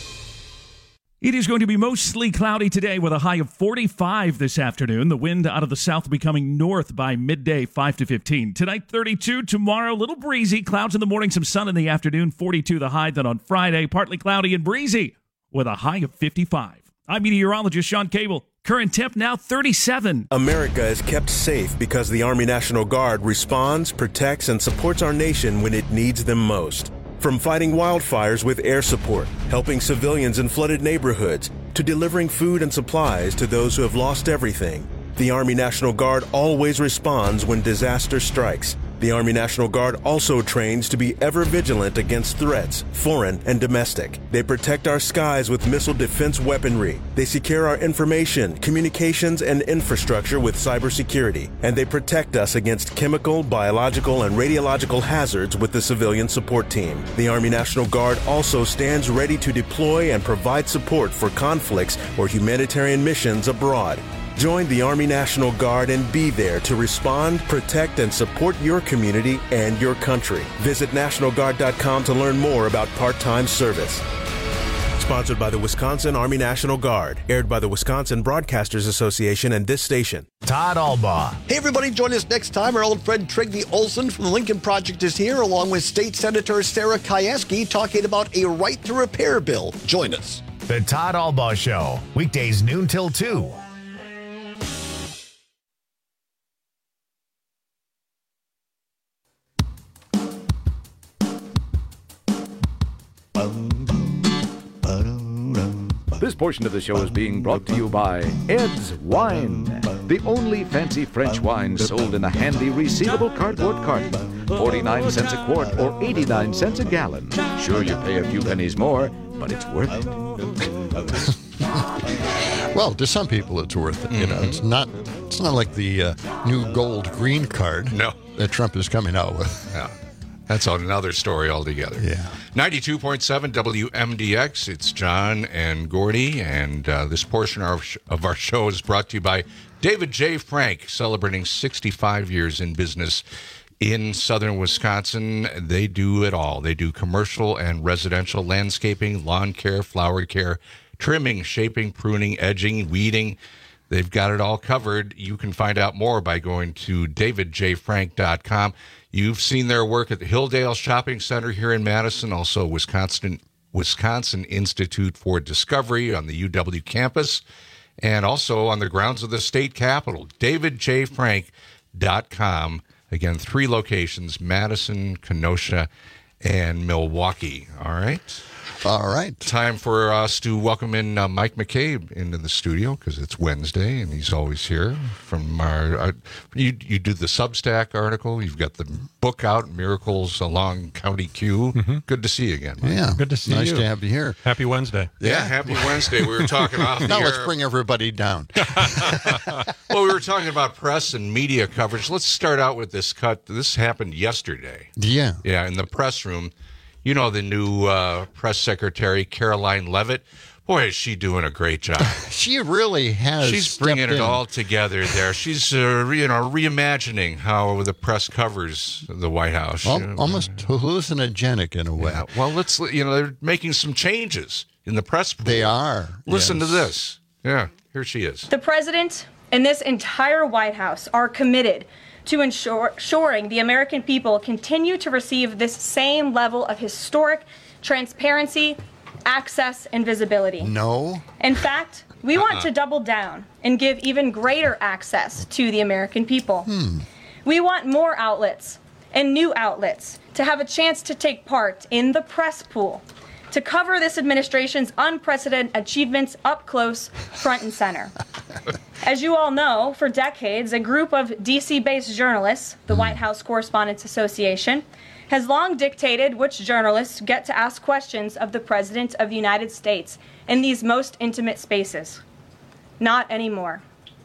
It is going to be mostly cloudy today with a high of forty-five this afternoon. The wind out of the south becoming north by midday, five to fifteen. Tonight, thirty-two. Tomorrow, a little breezy. Clouds in the morning, some sun in the afternoon. forty-two the high. Then on Friday, partly cloudy and breezy with a high of fifty-five. I'm meteorologist Sean Cable. Current temp now thirty-seven. America is kept safe because the Army National Guard responds, protects, and supports our nation when it needs them most. From fighting wildfires with air support, helping civilians in flooded neighborhoods, to delivering food and supplies to those who have lost everything, the Army National Guard always responds when disaster strikes. The Army National Guard also trains to be ever vigilant against threats, foreign and domestic. They protect our skies with missile defense weaponry. They secure our information, communications, and infrastructure with cybersecurity. And they protect us against chemical, biological, and radiological hazards with the civilian support team. The Army National Guard also stands ready to deploy and provide support for conflicts or humanitarian missions abroad. Join the Army National Guard and be there to respond, protect, and support your community and your country. Visit National Guard dot com to learn more about part-time service. Sponsored by the Wisconsin Army National Guard. Aired by the Wisconsin Broadcasters Association and this station. Todd Albaugh. Hey, everybody, join us next time. Our old friend Trygve Olsen from the Lincoln Project is here, along with State Senator Sarah Kieski, talking about a right to repair bill. Join us. The Todd Albaugh Show. Weekdays noon till two. This portion of the show is being brought to you by Ed's Wine, the only fancy French wine sold in a handy resealable cardboard carton. forty-nine cents a quart or eighty-nine cents a gallon. Sure, you pay a few pennies more, but it's worth it. Well, to some people, it's worth it. You know, it's not. It's not like the uh, new gold green card no. that Trump is coming out with. Yeah. That's another story altogether. Yeah. ninety-two point seven W M D X. It's John and Gordy, and uh, this portion of our, sh- of our show is brought to you by David J. Frank, celebrating sixty-five years in business in southern Wisconsin. They do it all. They do commercial and residential landscaping, lawn care, flower care, trimming, shaping, pruning, edging, weeding. They've got it all covered. You can find out more by going to david j frank dot com. You've seen their work at the Hilldale Shopping Center here in Madison, also Wisconsin Wisconsin Institute for Discovery on the U W campus, and also on the grounds of the state capitol, david j frank dot com. Again, three locations, Madison, Kenosha, and Milwaukee. All right? All right. Time for us to welcome in uh, Mike McCabe into the studio because it's Wednesday and he's always here. From our, uh, you you do the Substack article. You've got the book out, Miracles Along County Q. Mm-hmm. Good to see you again, Mike. Yeah, good to see nice you. Nice to have you here. Happy Wednesday. Yeah, yeah happy Wednesday. We were talking off the now air. let's bring everybody down. Well, we were talking about press and media coverage. Let's start out with this cut. This happened yesterday. Yeah. Yeah, in the press room. You know the new uh, press secretary, Caroline Levitt. Boy, is she doing a great job. She really has. She's bringing in. it all together there. She's uh, re, you know reimagining how the press covers the White House. Al- almost hallucinogenic in a way. Yeah. Well, let's you know they're making some changes in the press pool. They are. Listen yes. to this. Yeah, here she is. The president and this entire White House are committed to ensure, ensuring the American people continue to receive this same level of historic transparency, access, and visibility. No. In fact, we uh-uh. want to double down and give even greater access to the American people. Hmm. We want more outlets and new outlets to have a chance to take part in the press pool, to cover this administration's unprecedented achievements up close, front and center. As you all know, for decades, a group of D C-based journalists, the White House Correspondents Association, has long dictated which journalists get to ask questions of the President of the United States in these most intimate spaces. Not anymore.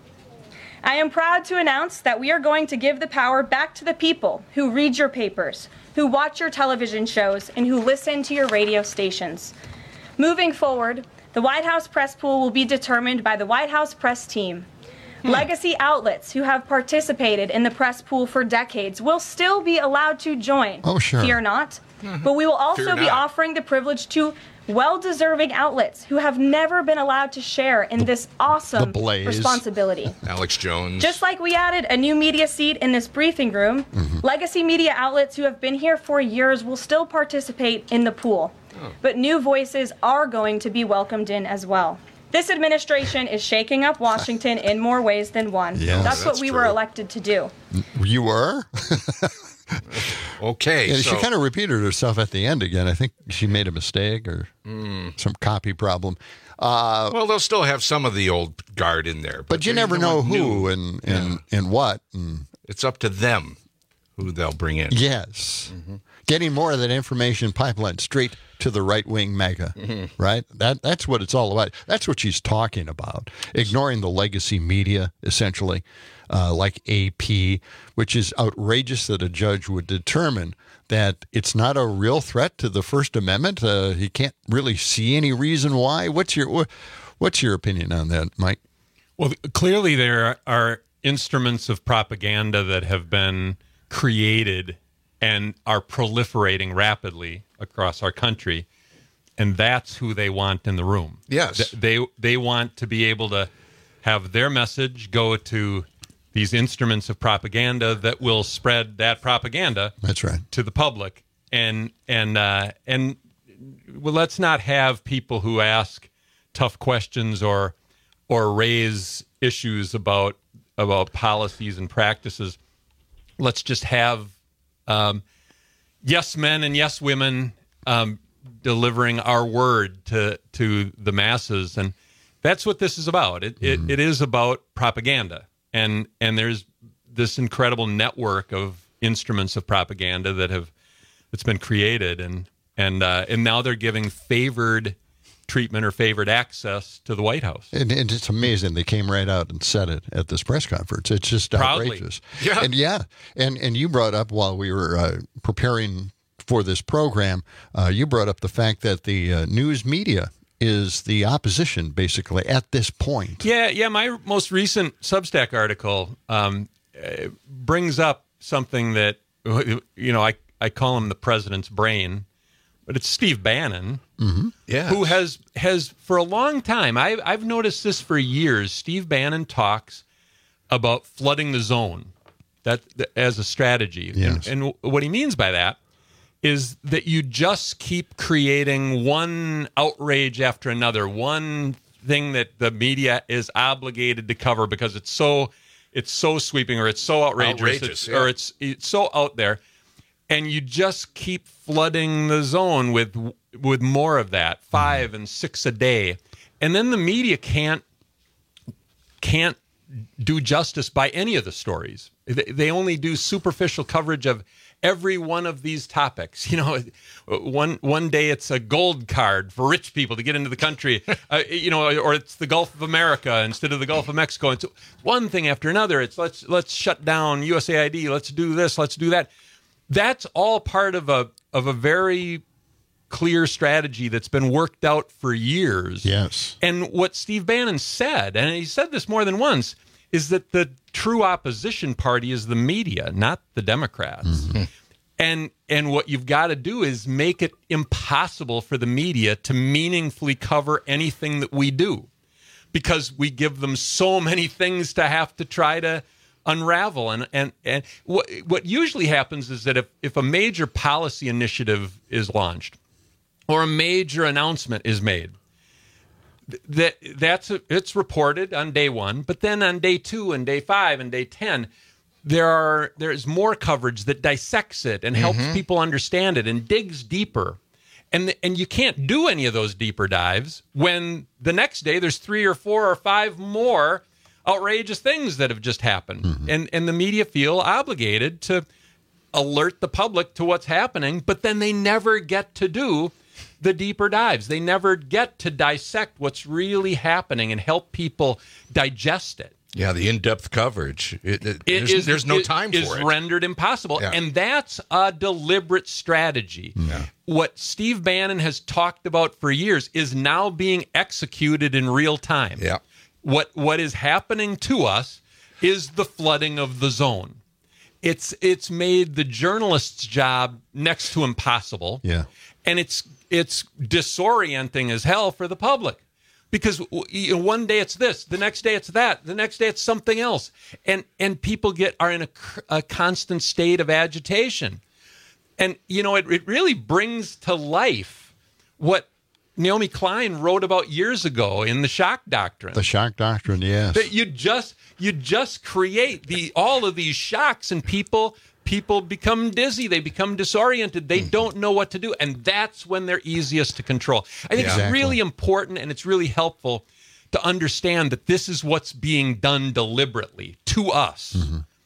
I am proud to announce that we are going to give the power back to the people who read your papers, who watch your television shows, and who listen to your radio stations. Moving forward, the White House press pool will be determined by the White House press team. Hmm. Legacy outlets who have participated in the press pool for decades will still be allowed to join. Oh, sure. Fear not. Mm-hmm. But we will also Fear be not. offering the privilege to well-deserving outlets who have never been allowed to share in the, this awesome Blaze. responsibility. Alex Jones. Just like we added a new media seat in this briefing room, mm-hmm. legacy media outlets who have been here for years will still participate in the pool. Oh. But new voices are going to be welcomed in as well. This administration is shaking up Washington in more ways than one. Yes. That's, that's what we true. were elected to do. You were? Okay. Yeah, so. she kind of repeated herself at the end again. I think she made a mistake or mm. some copy problem. Uh, well, they'll still have some of the old guard in there. But, but you never know who new. and, and, yeah. and what. And it's up to them who they'll bring in. Yes. Mm-hmm. Getting more of that information pipeline straight to the right-wing mega, mm-hmm. right? That That's what it's all about. That's what she's talking about. Ignoring the legacy media, essentially, uh, like A P, which is outrageous that a judge would determine that it's not a real threat to the First Amendment. Uh, he can't really see any reason why. What's your What's your opinion on that, Mike? Well, clearly there are instruments of propaganda that have been created and are proliferating rapidly across our country, and that's who they want in the room. Yes. They they want to be able to have their message go to these instruments of propaganda that will spread that propaganda. That's right. To the public. And and uh, and well, let's not have people who ask tough questions or or raise issues about about policies and practices. Let's just have um, yes men and yes women um, delivering our word to to the masses, and that's what this is about. It mm-hmm. it, it is about propaganda, and and there's this incredible network of instruments of propaganda that have that's been created, and and uh, and now they're giving favored treatment or favored access to the White House. And, and it's amazing. They came right out and said it at this press conference. It's just Proudly. outrageous. Yeah. And yeah, and, and you brought up while we were uh, preparing for this program, uh, you brought up the fact that the uh, news media is the opposition, basically, at this point. Yeah, yeah. My most recent Substack article um, uh, brings up something that, you know, I, I call him the president's brain, but it's Steve Bannon, mm-hmm. yes. who has, has for a long time, I, I've noticed this for years, Steve Bannon talks about flooding the zone that as a strategy. Yes. And, and what he means by that is that you just keep creating one outrage after another, one thing that the media is obligated to cover because it's so it's so sweeping or it's so outrageous, outrageous it's, yeah. or it's it's so out there. And you just keep flooding the zone with with more of that, five mm. and six a day, and then the media can't can't do justice by any of the stories. They, they only do superficial coverage of every one of these topics. You know, one one day it's a gold card for rich people to get into the country, uh, you know, or it's the Gulf of America instead of the Gulf of Mexico. It's one thing after another. It's let's let's shut down U S A I D. Let's do this. Let's do that. That's all part of a of a very clear strategy that's been worked out for years. Yes. And what Steve Bannon said, and he said this more than once, is that the true opposition party is the media, not the Democrats. Mm-hmm. And and what you've got to do is make it impossible for the media to meaningfully cover anything that we do, because we give them so many things to have to try to unravel. And and, and what what usually happens is that if, if a major policy initiative is launched or a major announcement is made, that that's it's reported on day one, but then on day two and day five and day ten, there are there's more coverage that dissects it and helps Mm-hmm. people understand it and digs deeper. And and you can't do any of those deeper dives when the next day there's three or four or five more outrageous things that have just happened. Mm-hmm. And and the media feel obligated to alert the public to what's happening, but then they never get to do the deeper dives. They never get to dissect what's really happening and help people digest it. Yeah, the in-depth coverage. It, it, It there's, is- there's no it time for is it. rendered impossible. Yeah. And that's a deliberate strategy. Yeah. What Steve Bannon has talked about for years is now being executed in real time. Yeah. What what is happening to us is the flooding of the zone. It's it's made the journalist's job next to impossible. Yeah. And it's it's disorienting as hell for the public. Because you know, one day it's this, the next day it's that, the next day it's something else, and and people get are in a, a constant state of agitation, and you know it, it really brings to life what Naomi Klein wrote about years ago in the Shock Doctrine. The Shock Doctrine, yes. That you just you just create the all of these shocks, and people people become dizzy, they become disoriented, they don't know what to do, and that's when they're easiest to control. I think Yeah. it's Exactly. really important and it's really helpful to understand that this is what's being done deliberately to us. Mm-hmm.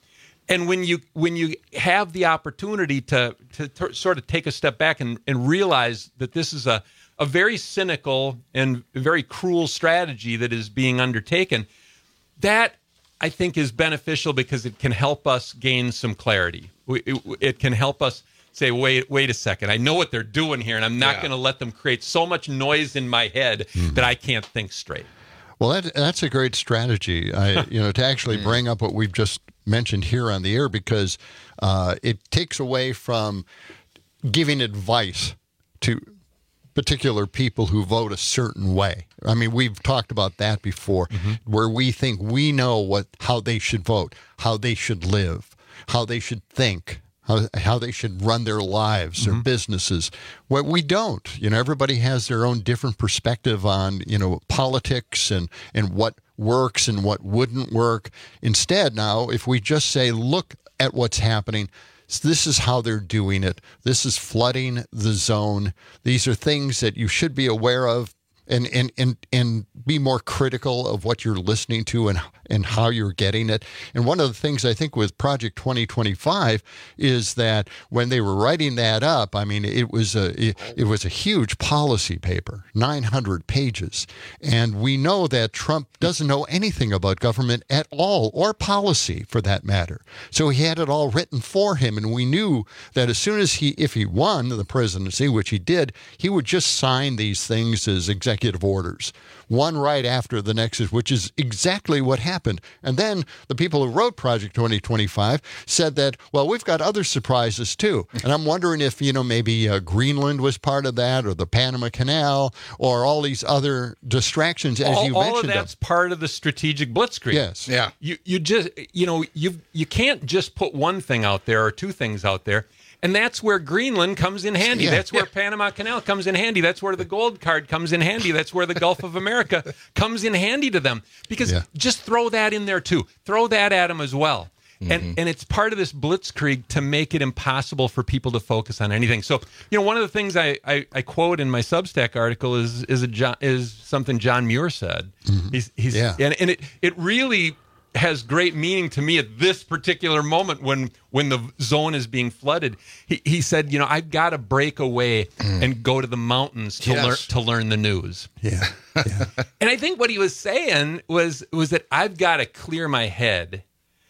And when you when you have the opportunity to to, to sort of take a step back and, and realize that this is a, a very cynical and very cruel strategy that is being undertaken, that I think is beneficial because it can help us gain some clarity. It, it can help us say, wait, wait a second, I know what they're doing here, and I'm not Yeah. going to let them create so much noise in my head Mm-hmm. that I can't think straight. Well, that, that's a great strategy, I, you know, to actually bring up what we've just mentioned here on the air, because uh, it takes away from giving advice to particular people who vote a certain way. I mean, we've talked about that before, Mm-hmm. where we think we know what how they should vote, how they should live, how they should think, how, how they should run their lives, their businesses. Well, we don't. You know, everybody has their own different perspective on, you know, politics and, and what works and what wouldn't work. Instead, now, if we just say, look at what's happening, this is how they're doing it. This is flooding the zone. These are things that you should be aware of, and and and, and be more critical of what you're listening to and and how you're getting it. And one of the things I think with Project twenty twenty-five is that when they were writing that up, I mean, it was a it, it was a huge policy paper, nine hundred pages. And we know that Trump doesn't know anything about government at all, or policy for that matter. So he had it all written for him, and we knew that as soon as he, if he won the presidency, which he did, he would just sign these things as executive orders, one right after the next, which is exactly what happened. And then the people who wrote Project twenty twenty-five said that, well, we've got other surprises too. And I'm wondering if, you know, maybe uh, Greenland was part of that, or the Panama Canal, or all these other distractions, as all, you all mentioned. of that's part of the strategic blitzkrieg. Yes. Yeah. You you just you know you you can't just put one thing out there or two things out there. And that's where Greenland comes in handy. Yeah, that's where yeah. Panama Canal comes in handy. That's where the gold card comes in handy. That's where the Gulf of America comes in handy to them. Because Yeah. just throw that in there too. Throw that at them as well. And and it's part of this blitzkrieg to make it impossible for people to focus on anything. So, you know, one of the things I, I, I quote in my Substack article is is a John, is something John Muir said. He's he's Yeah. and, and it it really has great meaning to me at this particular moment when when the zone is being flooded. He he said, you know, I've got to break away and go to the mountains to Yes. learn to learn the news. Yeah. yeah. And I think what he was saying was was that I've got to clear my head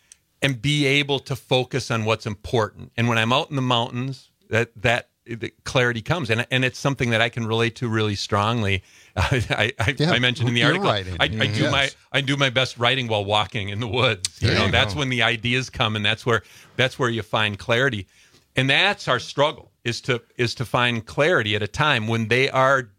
and be able to focus on what's important. And when I'm out in the mountains, that that the clarity comes, and and it's something that I can relate to really strongly. I I, Yeah, I mentioned in the you're article, writing. I, I do Yes. my I do my best writing while walking in the woods. You There know, you that's go. when the ideas come, and that's where that's where you find clarity, and that's our struggle is to is to find clarity at a time when they are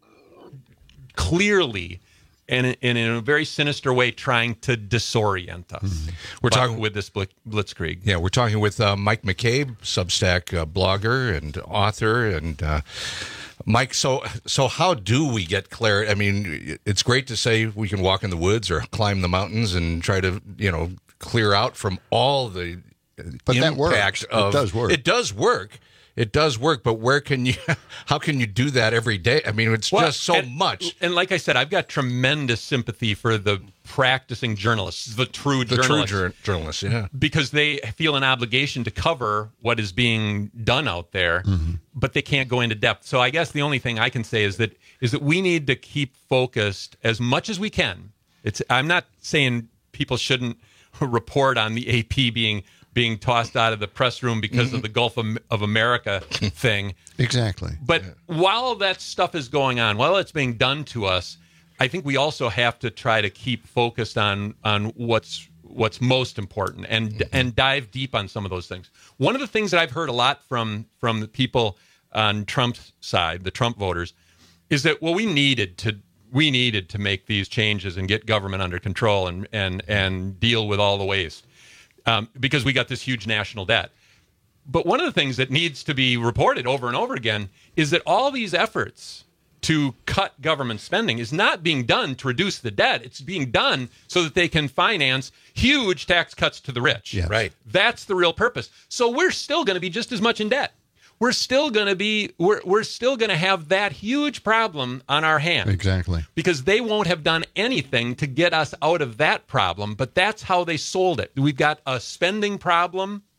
clearly and in, in a very sinister way trying to disorient us. Mm-hmm. We're But talking- with this blitz- blitzkrieg. Yeah, we're talking with uh, Mike McCabe, Substack uh, blogger and author, and uh, Mike. So, so how do we get clarity? I mean, it's great to say we can walk in the woods or climb the mountains and try to, you know, clear out from all the But that impact works. It of does work. It does work. It does work. But where can you? How can you do that every day? I mean, it's Well, just so and- much. And like I said, I've got tremendous sympathy for the practicing journalists, the true The true journalists. jour- journalists, yeah. Because they feel an obligation to cover what is being done out there, but they can't go into depth. So I guess the only thing I can say is that is that we need to keep focused as much as we can. It's I'm not saying people shouldn't report on the A P being being tossed out of the press room because of the Gulf of, of America thing. Exactly. But while that stuff is going on, while it's being done to us, I think we also have to try to keep focused on on what's what's most important and Mm-hmm. and dive deep on some of those things. One of the things that I've heard a lot from from the people on Trump's side, the Trump voters, is that well, we needed to we needed to make these changes and get government under control and and and deal with all the waste um, because we got this huge national debt. But one of the things that needs to be reported over and over again is that all these efforts to cut government spending is not being done to reduce the debt. It's being done so that they can finance huge tax cuts to the rich. Yes. Right. That's the real purpose. So we're still going to be just as much in debt. We're still going to be we're we're still going to have that huge problem on our hands. Exactly. Because they won't have done anything to get us out of that problem, but that's how they sold it. We've got a spending problem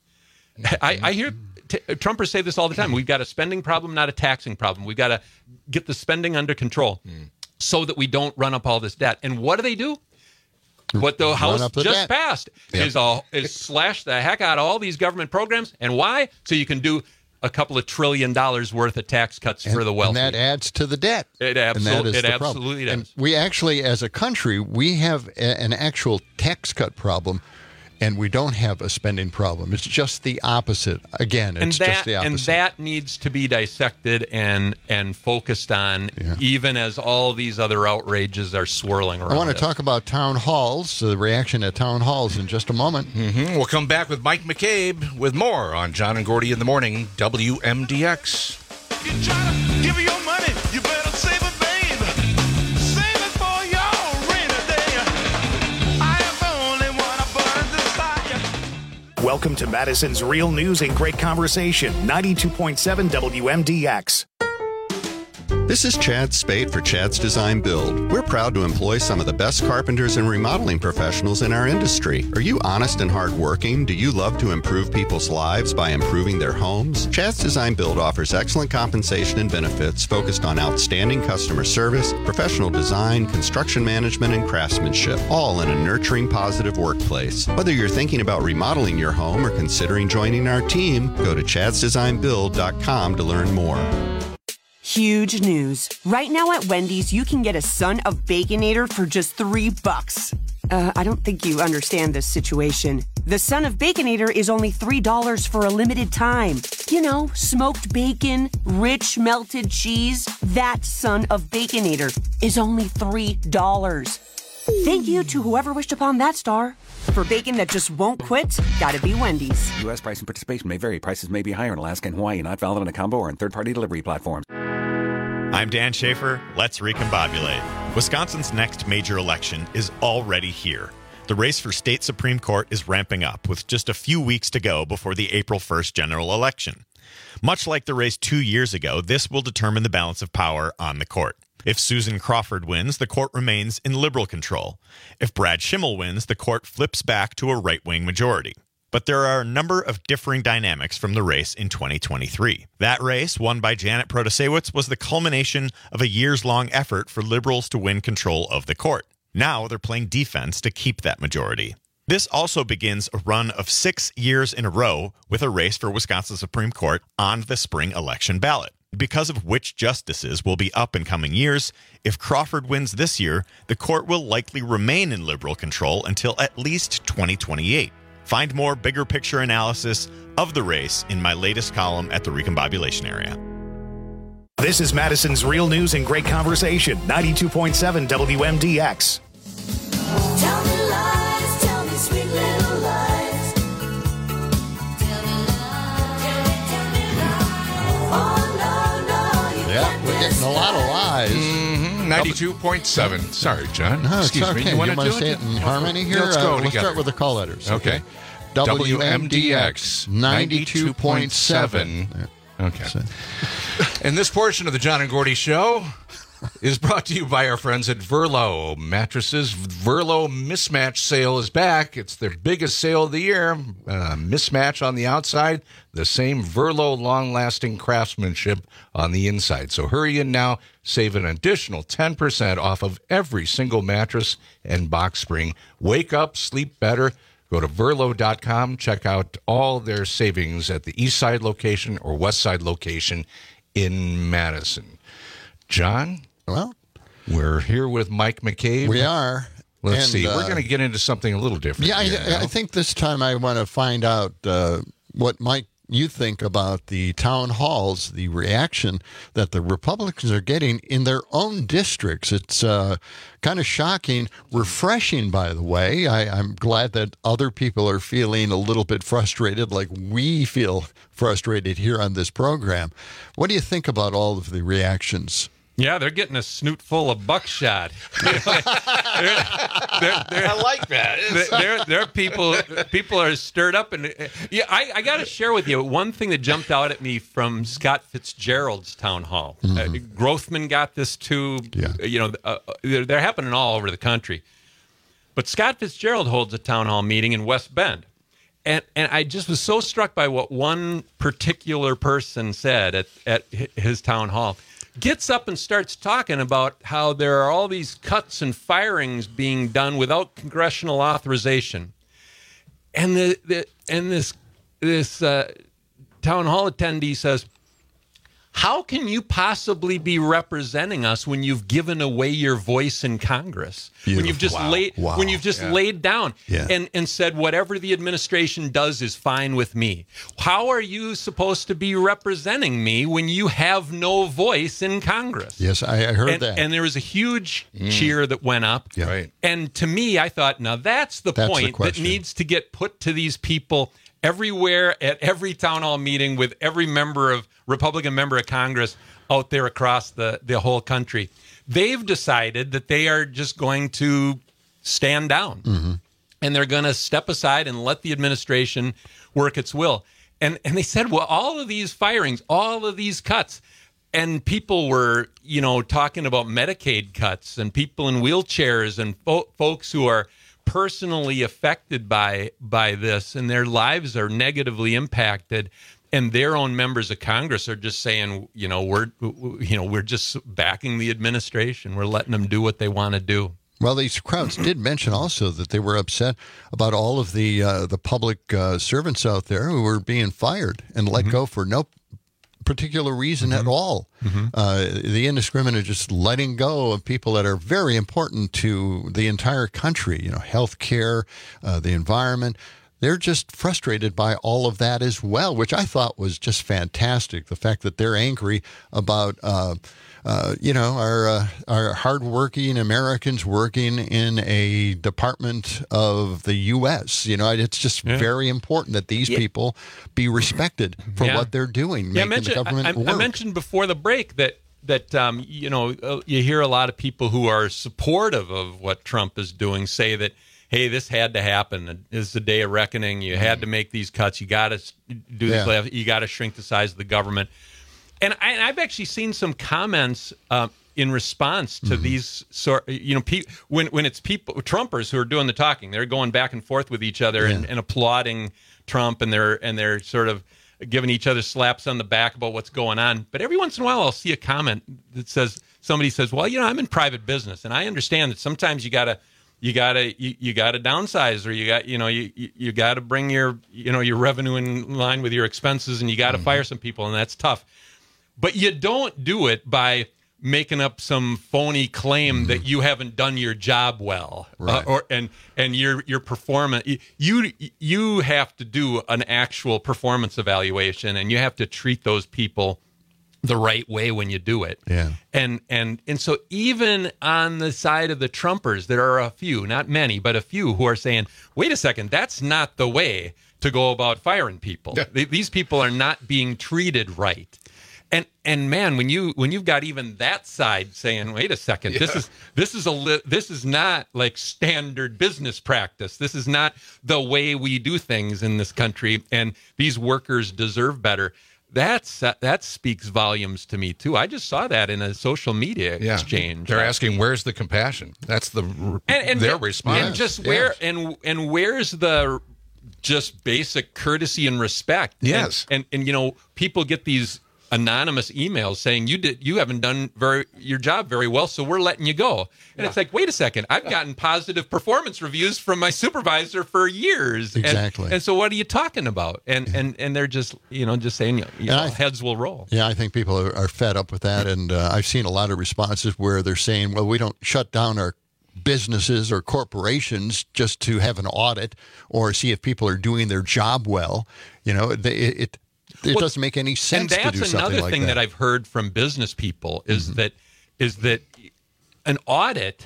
I, I hear t- Trumpers say this all the time. We've got a spending problem, not a taxing problem. We've got to get the spending under control mm. so that we don't run up all this debt. And what do they do? What the House the just debt. passed Yep. is, a, is slash the heck out of all these government programs. And why? So you can do a couple of trillion dollars worth of tax cuts and, for the wealthy. And that adds to the debt. It, And absolu- that is it the problem. absolutely does. And we actually, as a country, we have a, an actual tax cut problem, and we don't have a spending problem. It's just the opposite. Again, it's and that, just the opposite. And that needs to be dissected and and focused on, Yeah. even as all these other outrages are swirling around I want to us. talk about town halls, the reaction at town halls in just a moment. Mm-hmm. We'll come back with Mike McCabe with more on John and Gordy in the Morning, W M D X. You try to give me your money, you better save it, babe. Save it for your rainy day. I am the only one I burn desire. Welcome to Madison's Real News and Great Conversation, ninety-two point seven W M D X. This is Chad Spade for Chad's Design Build. We're proud to employ some of the best carpenters and remodeling professionals in our industry. Are you honest and hardworking? Do you love to improve people's lives by improving their homes? Chad's Design Build offers excellent compensation and benefits focused on outstanding customer service, professional design, construction management, and craftsmanship, all in a nurturing, positive workplace. Whether you're thinking about remodeling your home or considering joining our team, go to chads design build dot com to learn more. Huge news. Right now at Wendy's, you can get a Son of Baconator for just three bucks. Uh, I don't think you understand this situation. The Son of Baconator is only three dollars for a limited time. You know, smoked bacon, rich melted cheese. That Son of Baconator is only three dollars. Thank you to whoever wished upon that star. For bacon that just won't quit, gotta be Wendy's. U S price and participation may vary. Prices may be higher in Alaska and Hawaii, not valid on a combo or on third-party delivery platforms. I'm Dan Schaefer. Let's recombobulate. Wisconsin's next major election is already here. The race for state Supreme Court is ramping up with just a few weeks to go before the April first general election. Much like the race two years ago, this will determine the balance of power on the court. If Susan Crawford wins, the court remains in liberal control. If Brad Schimmel wins, the court flips back to a right-wing majority. But there are a number of differing dynamics from the race in twenty twenty-three. That race, won by Janet Protasiewicz, was the culmination of a years-long effort for liberals to win control of the court. Now they're playing defense to keep that majority. This also begins a run of six years in a row with a race for Wisconsin Supreme Court on the spring election ballot. Because of which justices will be up in coming years, if Crawford wins this year, the court will likely remain in liberal control until at least twenty twenty-eight. Find more bigger picture analysis of the race in my latest column at the Recombobulation Area. This is Madison's Real News and Great Conversation, ninety-two point seven W M D X. Tell me lies, tell me sweet little lies. Tell me lies, tell me lies. Oh, no, no, you Yeah, we're getting a lot of lies. Mm-hmm. ninety-two point seven. Sorry, John. No, Excuse it's okay. me. You wanna want to do say it in harmony here? Let's go Uh, we'll together. start with the call letters. Okay. W M D X ninety-two point seven. Okay. And this portion of the John and Gordy Show is brought to you by our friends at Verlo Mattresses. Verlo Mismatch Sale is back. It's their biggest sale of the year. Uh, mismatch on the outside, the same Verlo long-lasting craftsmanship on the inside. So hurry in now. Save an additional ten percent off of every single mattress and box spring. Wake up, sleep better. Go to verlo dot com. Check out all their savings at the east side location or west side location in Madison. John? Well, we're here with Mike McCabe. We are. Let's And, see. uh, We're going to get into something a little different. Yeah, here I, now. I think this time I want to find out uh, what Mike you think about the town halls, the reaction that the Republicans are getting in their own districts. It's uh, kind of shocking, refreshing, by the way. I, I'm glad that other people are feeling a little bit frustrated, like we feel frustrated here on this program. What do you think about all of the reactions? Yeah, they're getting a snoot full of buckshot. You know, they're, they're, they're, I like that. They're, they're people. People are stirred up, and yeah, I, I got to share with you one thing that jumped out at me from Scott Fitzgerald's town hall. Mm-hmm. Uh, Grothman got this too. Yeah. You know, uh, they're, they're happening all over the country. But Scott Fitzgerald holds a town hall meeting in West Bend. and and I just was so struck by what one particular person said at at his town hall. Gets up and starts talking about how there are all these cuts and firings being done without congressional authorization, and the, the and this this uh, town hall attendee says, how can you possibly be representing us when you've given away your voice in Congress? Beautiful. When you've just Wow. laid Wow. when you've just Yeah. laid down Yeah. and, and said whatever the administration does is fine with me. How are you supposed to be representing me when you have no voice in Congress? Yes, I, I heard and, that. And there was a huge cheer that went up. Yeah. Right. And to me, I thought, now that's the That's the point that question. needs to get put to these people everywhere at every town hall meeting with every member of Republican member of Congress out there across the, the whole country. They've decided that they are just going to stand down Mm-hmm. and they're going to step aside and let the administration work its will. And and they said, well, all of these firings, all of these cuts, and people were, you know, talking about Medicaid cuts and people in wheelchairs and fo- folks who are personally affected by by this and their lives are negatively impacted. And their own members of Congress are just saying, you know, we're, you know, we're just backing the administration. We're letting them do what they want to do. Well, these crowds did mention also that they were upset about all of the uh, the public uh, servants out there who were being fired and let Mm-hmm. go for no particular reason at all. Mm-hmm. Uh, the indiscriminate just letting go of people that are very important to the entire country. You know, health care, uh, the environment. They're just frustrated by all of that as well, which I thought was just fantastic. The fact that they're angry about, uh, uh, you know, our uh, our hardworking Americans working in a department of the U S You know, it's just Yeah. very important that these Yeah. people be respected for Yeah. what they're doing, Yeah, I making mentioned, the government I, I, work. I mentioned before the break that that um, you know uh, you hear a lot of people who are supportive of what Trump is doing say that, hey, this had to happen. This is the day of reckoning. You had to make these cuts. You got to do Yeah. this. You got to shrink the size of the government. And, I, and I've actually seen some comments uh, in response to Mm-hmm. these sort. You know, pe- when when it's people Trumpers who are doing the talking, they're going back and forth with each other and, Yeah. and applauding Trump, and they're and they're sort of giving each other slaps on the back about what's going on. But every once in a while, I'll see a comment that says somebody says, "Well, you know, I'm in private business, and I understand that sometimes you got to." You gotta you, you gotta downsize, or you got you know you you, you got to bring your you know your revenue in line with your expenses, and you got to Mm-hmm. fire some people, and that's tough. But you don't do it by making up some phony claim that you haven't done your job well, Mm-hmm. Right. uh, or and and your your performance. You you have to do an actual performance evaluation, and you have to treat those people the right way when you do it. Yeah. And and and so even on the side of the Trumpers, there are a few, not many, but a few who are saying, wait a second, that's not the way to go about firing people. Th- These people are not being treated right. And and man, when you when you've got even that side saying, wait a second, this is this is a li- this is not like standard business practice. This is not the way we do things in this country, and these workers deserve better. That's uh, that speaks volumes to me too. I just saw that in a social media Yeah. exchange. They're asking, "Where's the compassion?" That's the and, and their and response. just where and and where's the just basic courtesy and respect? Yes. and and, and you know, people get these anonymous emails saying you did you haven't done very your job very well, so we're letting you go. And it's like, wait a second, I've gotten positive performance reviews from my supervisor for years. And- Exactly. And, so what are you talking about? And and and they're just you know just saying you know, I- heads will roll. Yeah, I think people are, are fed up with that, and uh, I've seen a lot of responses where they're saying, "Well, we don't shut down our businesses or corporations just to have an audit or see if people are doing their job well." You know, they, it it, it Well, doesn't make any sense and to do that's something another like thing that. that. I've heard from business people is that is that an audit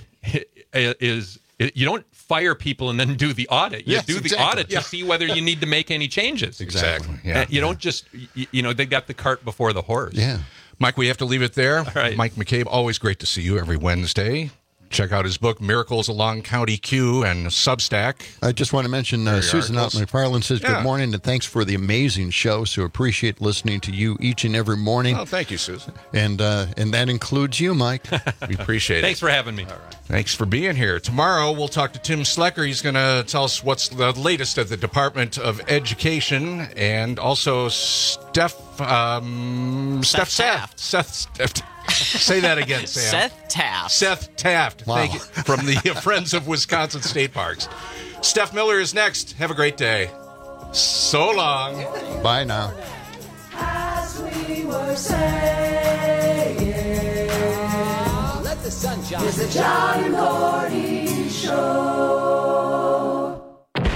is you don't fire people and then do the audit. You Yes, do the exactly. audit Yeah. to see whether you need to make any changes. Exactly. Yeah. Uh, You don't just you, you know they got the cart before the horse. Yeah. Mike, we have to leave it there. right. Mike McCabe, always great to see you every Wednesday. Check out his book, Miracles Along County Q, and Substack. I just want to mention uh, Susan Out McFarland says, Yeah. good morning and thanks for the amazing show. So appreciate listening to you each and every morning. Oh, thank you, Susan. And uh, and that includes you, Mike. We appreciate it. Thanks for having me. Thanks for being here. Tomorrow, we'll talk to Tim Slecker. He's going to tell us what's the latest at the Department of Education, and also Steph, um, Steph, Taft. Seth, Steph, say that again, Sam. Seth Taft. Seth Taft. Wow. Thank you, from the Friends of Wisconsin State Parks. Steph Miller is next. Have a great day. So long. Bye now. As we were saying, let the sun shine. It's the John and Gordy Show.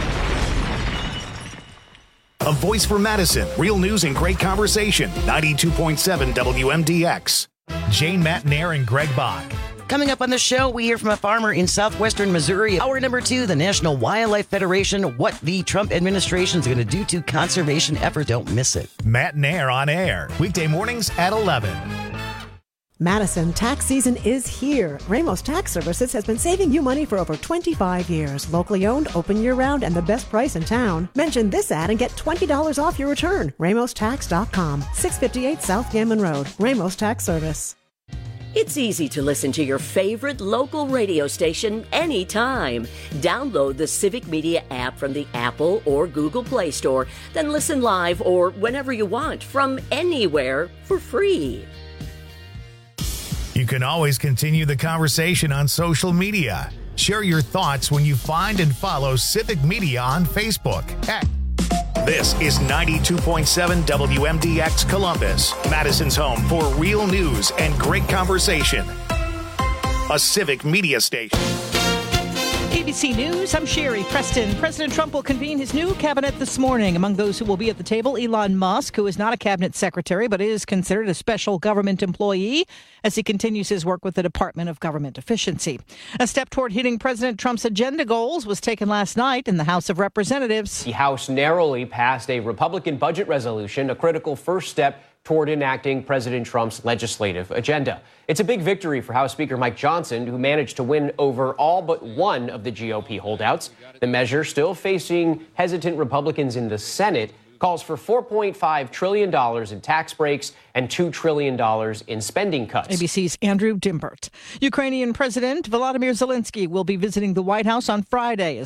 A voice for Madison. Real news and great conversation. ninety-two point seven W M D X. Jane Matnair and Greg Bach. Coming up on the show, we hear from a farmer in southwestern Missouri. Hour number two, the National Wildlife Federation, what the Trump administration is going to do to conservation efforts. Don't miss it. Matnair on air. Weekday mornings at eleven. Madison, tax season is here. Ramos Tax Services has been saving you money for over twenty-five years. Locally owned, open year-round, and the best price in town. Mention this ad and get twenty dollars off your return. Ramos Tax dot com, six fifty-eight South Gammon Road. Ramos Tax Service. It's easy to listen to your favorite local radio station anytime. Download the Civic Media app from the Apple or Google Play Store, then listen live or whenever you want from anywhere for free. You can always continue the conversation on social media. Share your thoughts when you find and follow Civic Media on Facebook. Heck, this is ninety-two point seven W M D X Columbus, Madison's home for real news and great conversation. A Civic Media station. A B C News, I'm Sherry Preston. President Trump will convene his new cabinet this morning. Among those who will be at the table, Elon Musk, who is not a cabinet secretary but is considered a special government employee as he continues his work with the Department of Government Efficiency. A step toward hitting President Trump's agenda goals was taken last night in the House of Representatives. The House narrowly passed a Republican budget resolution, a critical first step toward enacting President Trump's legislative agenda. It's a big victory for House Speaker Mike Johnson, who managed to win over all but one of the G O P holdouts. The measure, still facing hesitant Republicans in the Senate, calls for four point five trillion dollars in tax breaks and two trillion dollars in spending cuts. A B C's Andrew Dimbert. Ukrainian President Volodymyr Zelensky will be visiting the White House on Friday as